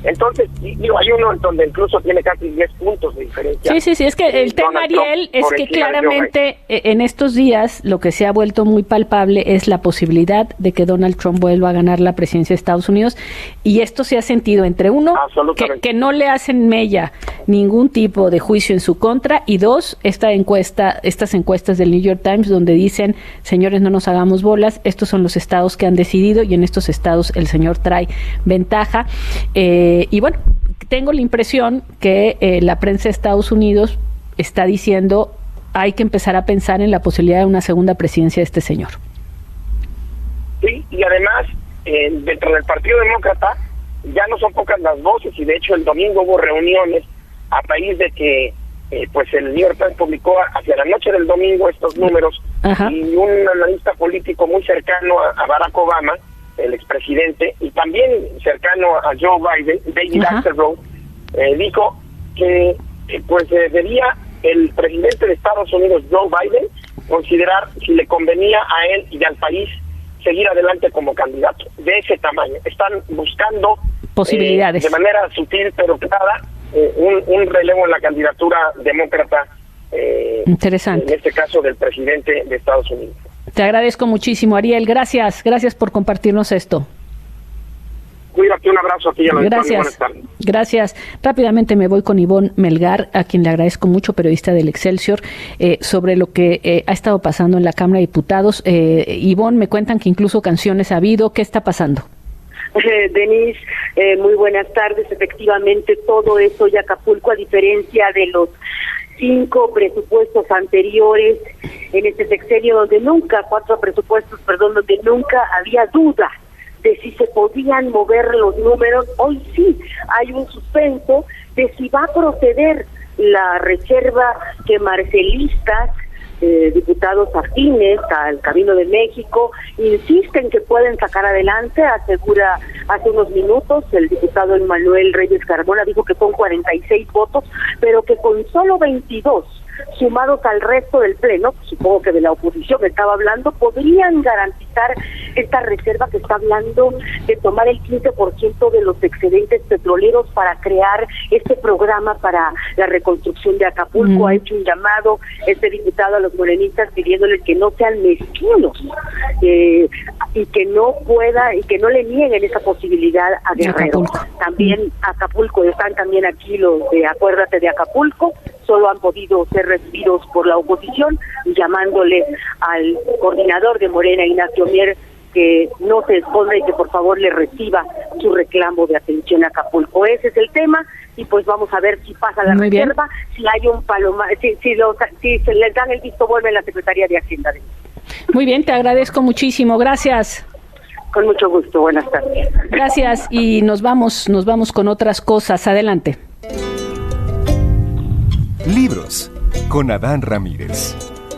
S16: Entonces, digo, hay uno donde incluso tiene casi 10 puntos de diferencia.
S3: Sí, es que el tema, Ariel, es que claramente en estos días lo que se ha vuelto muy palpable es la posibilidad de que Donald Trump vuelva a ganar la presidencia de Estados Unidos, y esto se ha sentido entre uno, que no le hacen mella ningún tipo de juicio en su contra, y dos, estas encuestas del New York Times donde dicen, señores, no nos hagamos bolas, estos son los estados que han decidido y en estos estados el señor trae ventaja. Y bueno, tengo la impresión que la prensa de Estados Unidos está diciendo hay que empezar a pensar en la posibilidad de una segunda presidencia de este señor.
S16: Sí, y además, dentro del Partido Demócrata ya no son pocas las voces, y de hecho el domingo hubo reuniones a raíz de que pues el New York Times publicó hacia la noche del domingo estos números. Ajá. Y un analista político muy cercano a Barack Obama, el expresidente, y también cercano a Joe Biden, David Axelrod, dijo que pues debía el presidente de Estados Unidos, Joe Biden, considerar si le convenía a él y al país seguir adelante como candidato de ese tamaño. Están buscando
S3: posibilidades
S16: de manera sutil pero clara un relevo en la candidatura demócrata,
S3: interesante,
S16: en este caso del presidente de Estados Unidos.
S3: Te agradezco muchísimo, Ariel. Gracias por compartirnos esto.
S16: Cuídate, un abrazo aquí.
S3: Gracias. Gracias. Rápidamente me voy con Ivonne Melgar, a quien le agradezco mucho, periodista del Excelsior, sobre lo que ha estado pasando en la Cámara de Diputados. Ivonne, me cuentan que incluso canciones ha habido. ¿Qué está pasando?
S17: Denise, muy buenas tardes. Efectivamente, todo eso y Acapulco, a diferencia de los 5 presupuestos anteriores en este sexenio, donde nunca había duda de si se podían mover los números, hoy sí hay un suspenso de si va a proceder la reserva que marcelistas, diputados afines al Camino de México, insisten que pueden sacar adelante. Asegura hace unos minutos el diputado Emmanuel Reyes Carmona, dijo que son 46 votos, pero que con solo 22 sumados al resto del pleno, supongo que de la oposición estaba hablando, podrían garantizar esta reserva que está hablando de tomar el 15% de los excedentes petroleros para crear este programa para la reconstrucción de Acapulco. Ha hecho un llamado este diputado a los morenistas pidiéndoles que no sean mezquinos y que no le nieguen esa posibilidad a Guerrero. También Acapulco, están también aquí los de Acuérdate de Acapulco, solo han podido ser recibidos por la oposición, llamándole al coordinador de Morena, Ignacio Mier, que no se esconda y que por favor le reciba su reclamo de atención a Acapulco. Ese es el tema, y pues vamos a ver si pasa la reserva, si hay un palomar, si se les dan el visto bueno en la Secretaría de Hacienda.
S3: Muy bien, te agradezco muchísimo, gracias.
S17: Con mucho gusto, buenas tardes.
S3: Gracias, y nos vamos con otras cosas, adelante.
S18: Libros, con Adán Ramírez.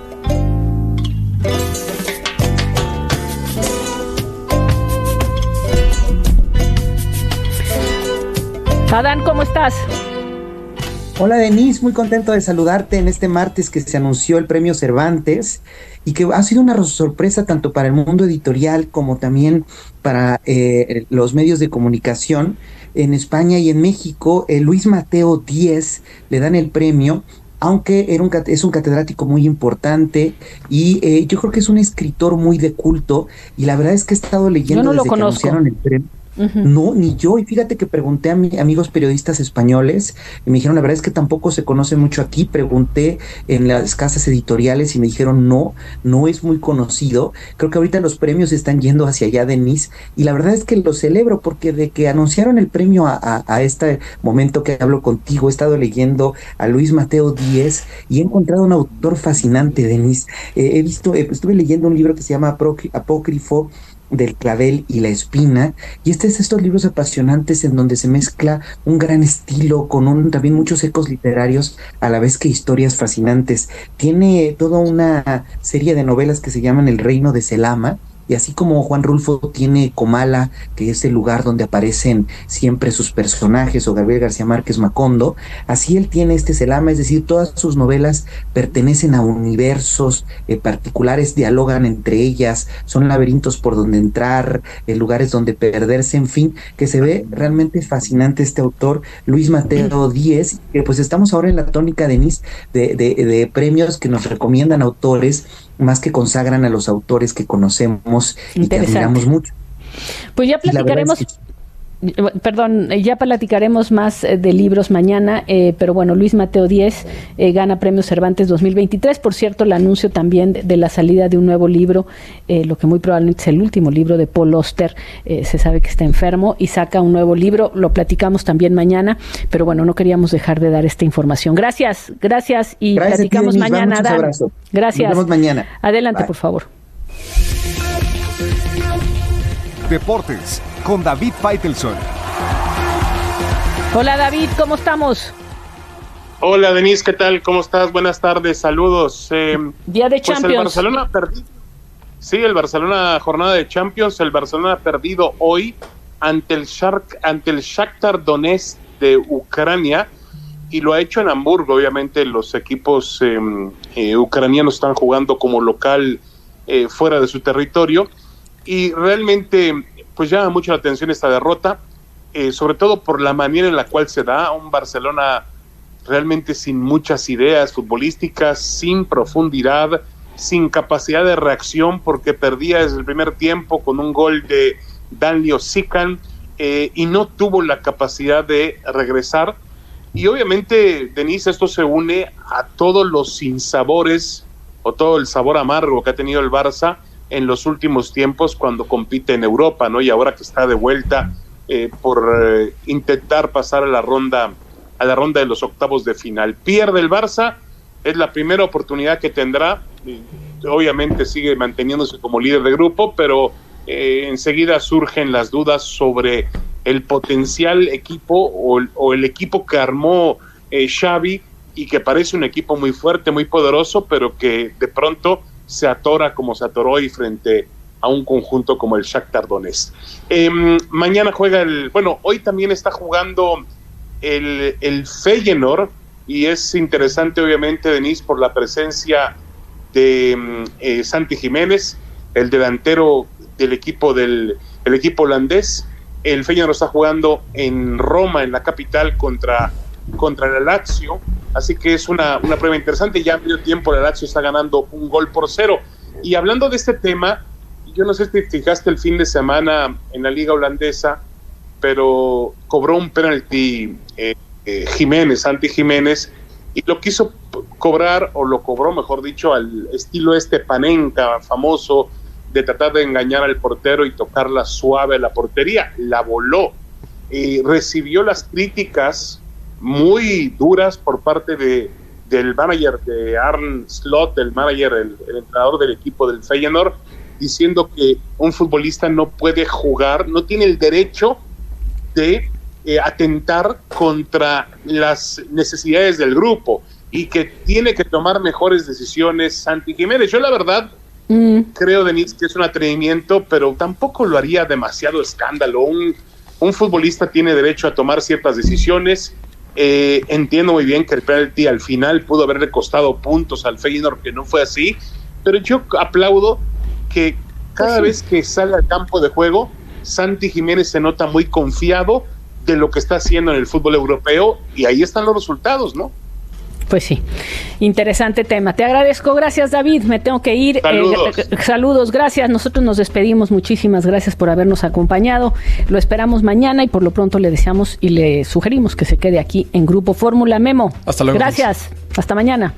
S3: Adán, ¿cómo estás?
S19: Hola Denise, muy contento de saludarte en este martes que se anunció el Premio Cervantes y que ha sido una sorpresa tanto para el mundo editorial como también para los medios de comunicación. En España y en México, Luis Mateo Díez le dan el premio, aunque es un catedrático muy importante y yo creo que es un escritor muy de culto, y la verdad es que he estado leyendo desde que anunciaron el premio. No, ni yo, y fíjate que pregunté a mis amigos periodistas españoles y me dijeron, la verdad es que tampoco se conoce mucho aquí. Pregunté en las casas editoriales y me dijeron no es muy conocido. Creo que ahorita los premios están yendo hacia allá, Denise, y la verdad es que lo celebro porque de que anunciaron el premio a este momento que hablo contigo, he estado leyendo a Luis Mateo Díez y he encontrado un autor fascinante, Denise. Estuve leyendo un libro que se llama Apócrifo del clavel y la espina, y estos libros apasionantes en donde se mezcla un gran estilo con también muchos ecos literarios, a la vez que historias fascinantes. Tiene toda una serie de novelas que se llaman El Reino de Selama, y así como Juan Rulfo tiene Comala, que es el lugar donde aparecen siempre sus personajes, o Gabriel García Márquez Macondo, así él tiene este Celama, es decir, todas sus novelas pertenecen a universos particulares, dialogan entre ellas, son laberintos por donde entrar, lugares donde perderse, en fin, que se ve realmente fascinante este autor, Luis Mateo Díez, que pues estamos ahora en la tónica, Denise, de premios que nos recomiendan autores, más que consagran a los autores que conocemos y que admiramos mucho.
S3: Pues ya platicaremos, ya platicaremos más de libros mañana, pero bueno, Luis Mateo Díez gana Premio Cervantes 2023. Por cierto, el anuncio también de la salida de un nuevo libro, lo que muy probablemente es el último libro de Paul Auster. Se sabe que está enfermo y saca un nuevo libro, lo platicamos también mañana, pero bueno, no queríamos dejar de dar esta información. Gracias y platicamos mañana.
S19: Un abrazo.
S3: Gracias.
S19: Nos vemos mañana.
S3: Adelante,
S19: Bye.
S3: por favor.
S18: Deportes con David Faitelson.
S3: Hola David, ¿cómo estamos?
S20: Hola Denise, ¿qué tal? ¿Cómo estás? Buenas tardes, saludos.
S3: Día de Champions.
S20: El Barcelona ha perdido. Sí, el Barcelona, jornada de Champions. El Barcelona ha perdido hoy ante el Shakhtar Donetsk de Ucrania, y lo ha hecho en Hamburgo. Obviamente los equipos ucranianos están jugando como local fuera de su territorio, y realmente pues llama mucho la atención esta derrota, sobre todo por la manera en la cual se da. Un Barcelona realmente sin muchas ideas futbolísticas, sin profundidad, sin capacidad de reacción, porque perdía desde el primer tiempo con un gol de Danilo Sican, y no tuvo la capacidad de regresar. Y obviamente, Denise, esto se une a todos los sinsabores o todo el sabor amargo que ha tenido el Barça en los últimos tiempos cuando compite en Europa, ¿no? Y ahora que está de vuelta por intentar pasar a la ronda de los octavos de final. Pierde el Barça, es la primera oportunidad que tendrá. Obviamente sigue manteniéndose como líder de grupo, pero enseguida surgen las dudas sobre el potencial equipo o el equipo que armó Xavi, y que parece un equipo muy fuerte, muy poderoso, pero que de pronto se atora como se atoró hoy frente a un conjunto como el Shakhtar Donetsk. Mañana juega hoy también está jugando el Feyenoord, y es interesante obviamente, Denise, por la presencia de Santi Jiménez, el delantero del equipo holandés. El Feyenoord está jugando en Roma, en la capital, contra la Lazio, así que es una prueba interesante. Ya a medio tiempo la Lazio está ganando 1-0. Y hablando de este tema, yo no sé si te fijaste el fin de semana en la liga holandesa, pero cobró un penalti Santi Jiménez, y lo quiso cobrar, o lo cobró, mejor dicho, al estilo Panenka famoso, de tratar de engañar al portero y tocarla suave a la portería. La voló. Recibió las críticas muy duras por parte del manager de Arne Slot, el entrenador del equipo del Feyenoord, diciendo que un futbolista no puede jugar, no tiene el derecho de atentar contra las necesidades del grupo, y que tiene que tomar mejores decisiones Santi Jiménez. Yo la verdad creo, Denise, que es un atrevimiento, pero tampoco lo haría demasiado escándalo. Un futbolista tiene derecho a tomar ciertas decisiones. Entiendo muy bien que el penalti al final pudo haberle costado puntos al Feyenoord, que no fue así, pero yo aplaudo que cada vez que sale al campo de juego, Santi Jiménez se nota muy confiado de lo que está haciendo en el fútbol europeo, y ahí están los resultados, ¿no?
S3: Pues sí, interesante tema. Te agradezco, gracias David, me tengo que ir. Saludos, gracias, nosotros nos despedimos, muchísimas gracias por habernos acompañado, lo esperamos mañana, y por lo pronto le deseamos y le sugerimos que se quede aquí en Grupo Fórmula. Memo,
S6: hasta luego.
S3: Gracias, hasta mañana.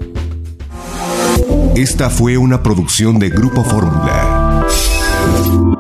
S18: Esta fue una producción de Grupo Fórmula.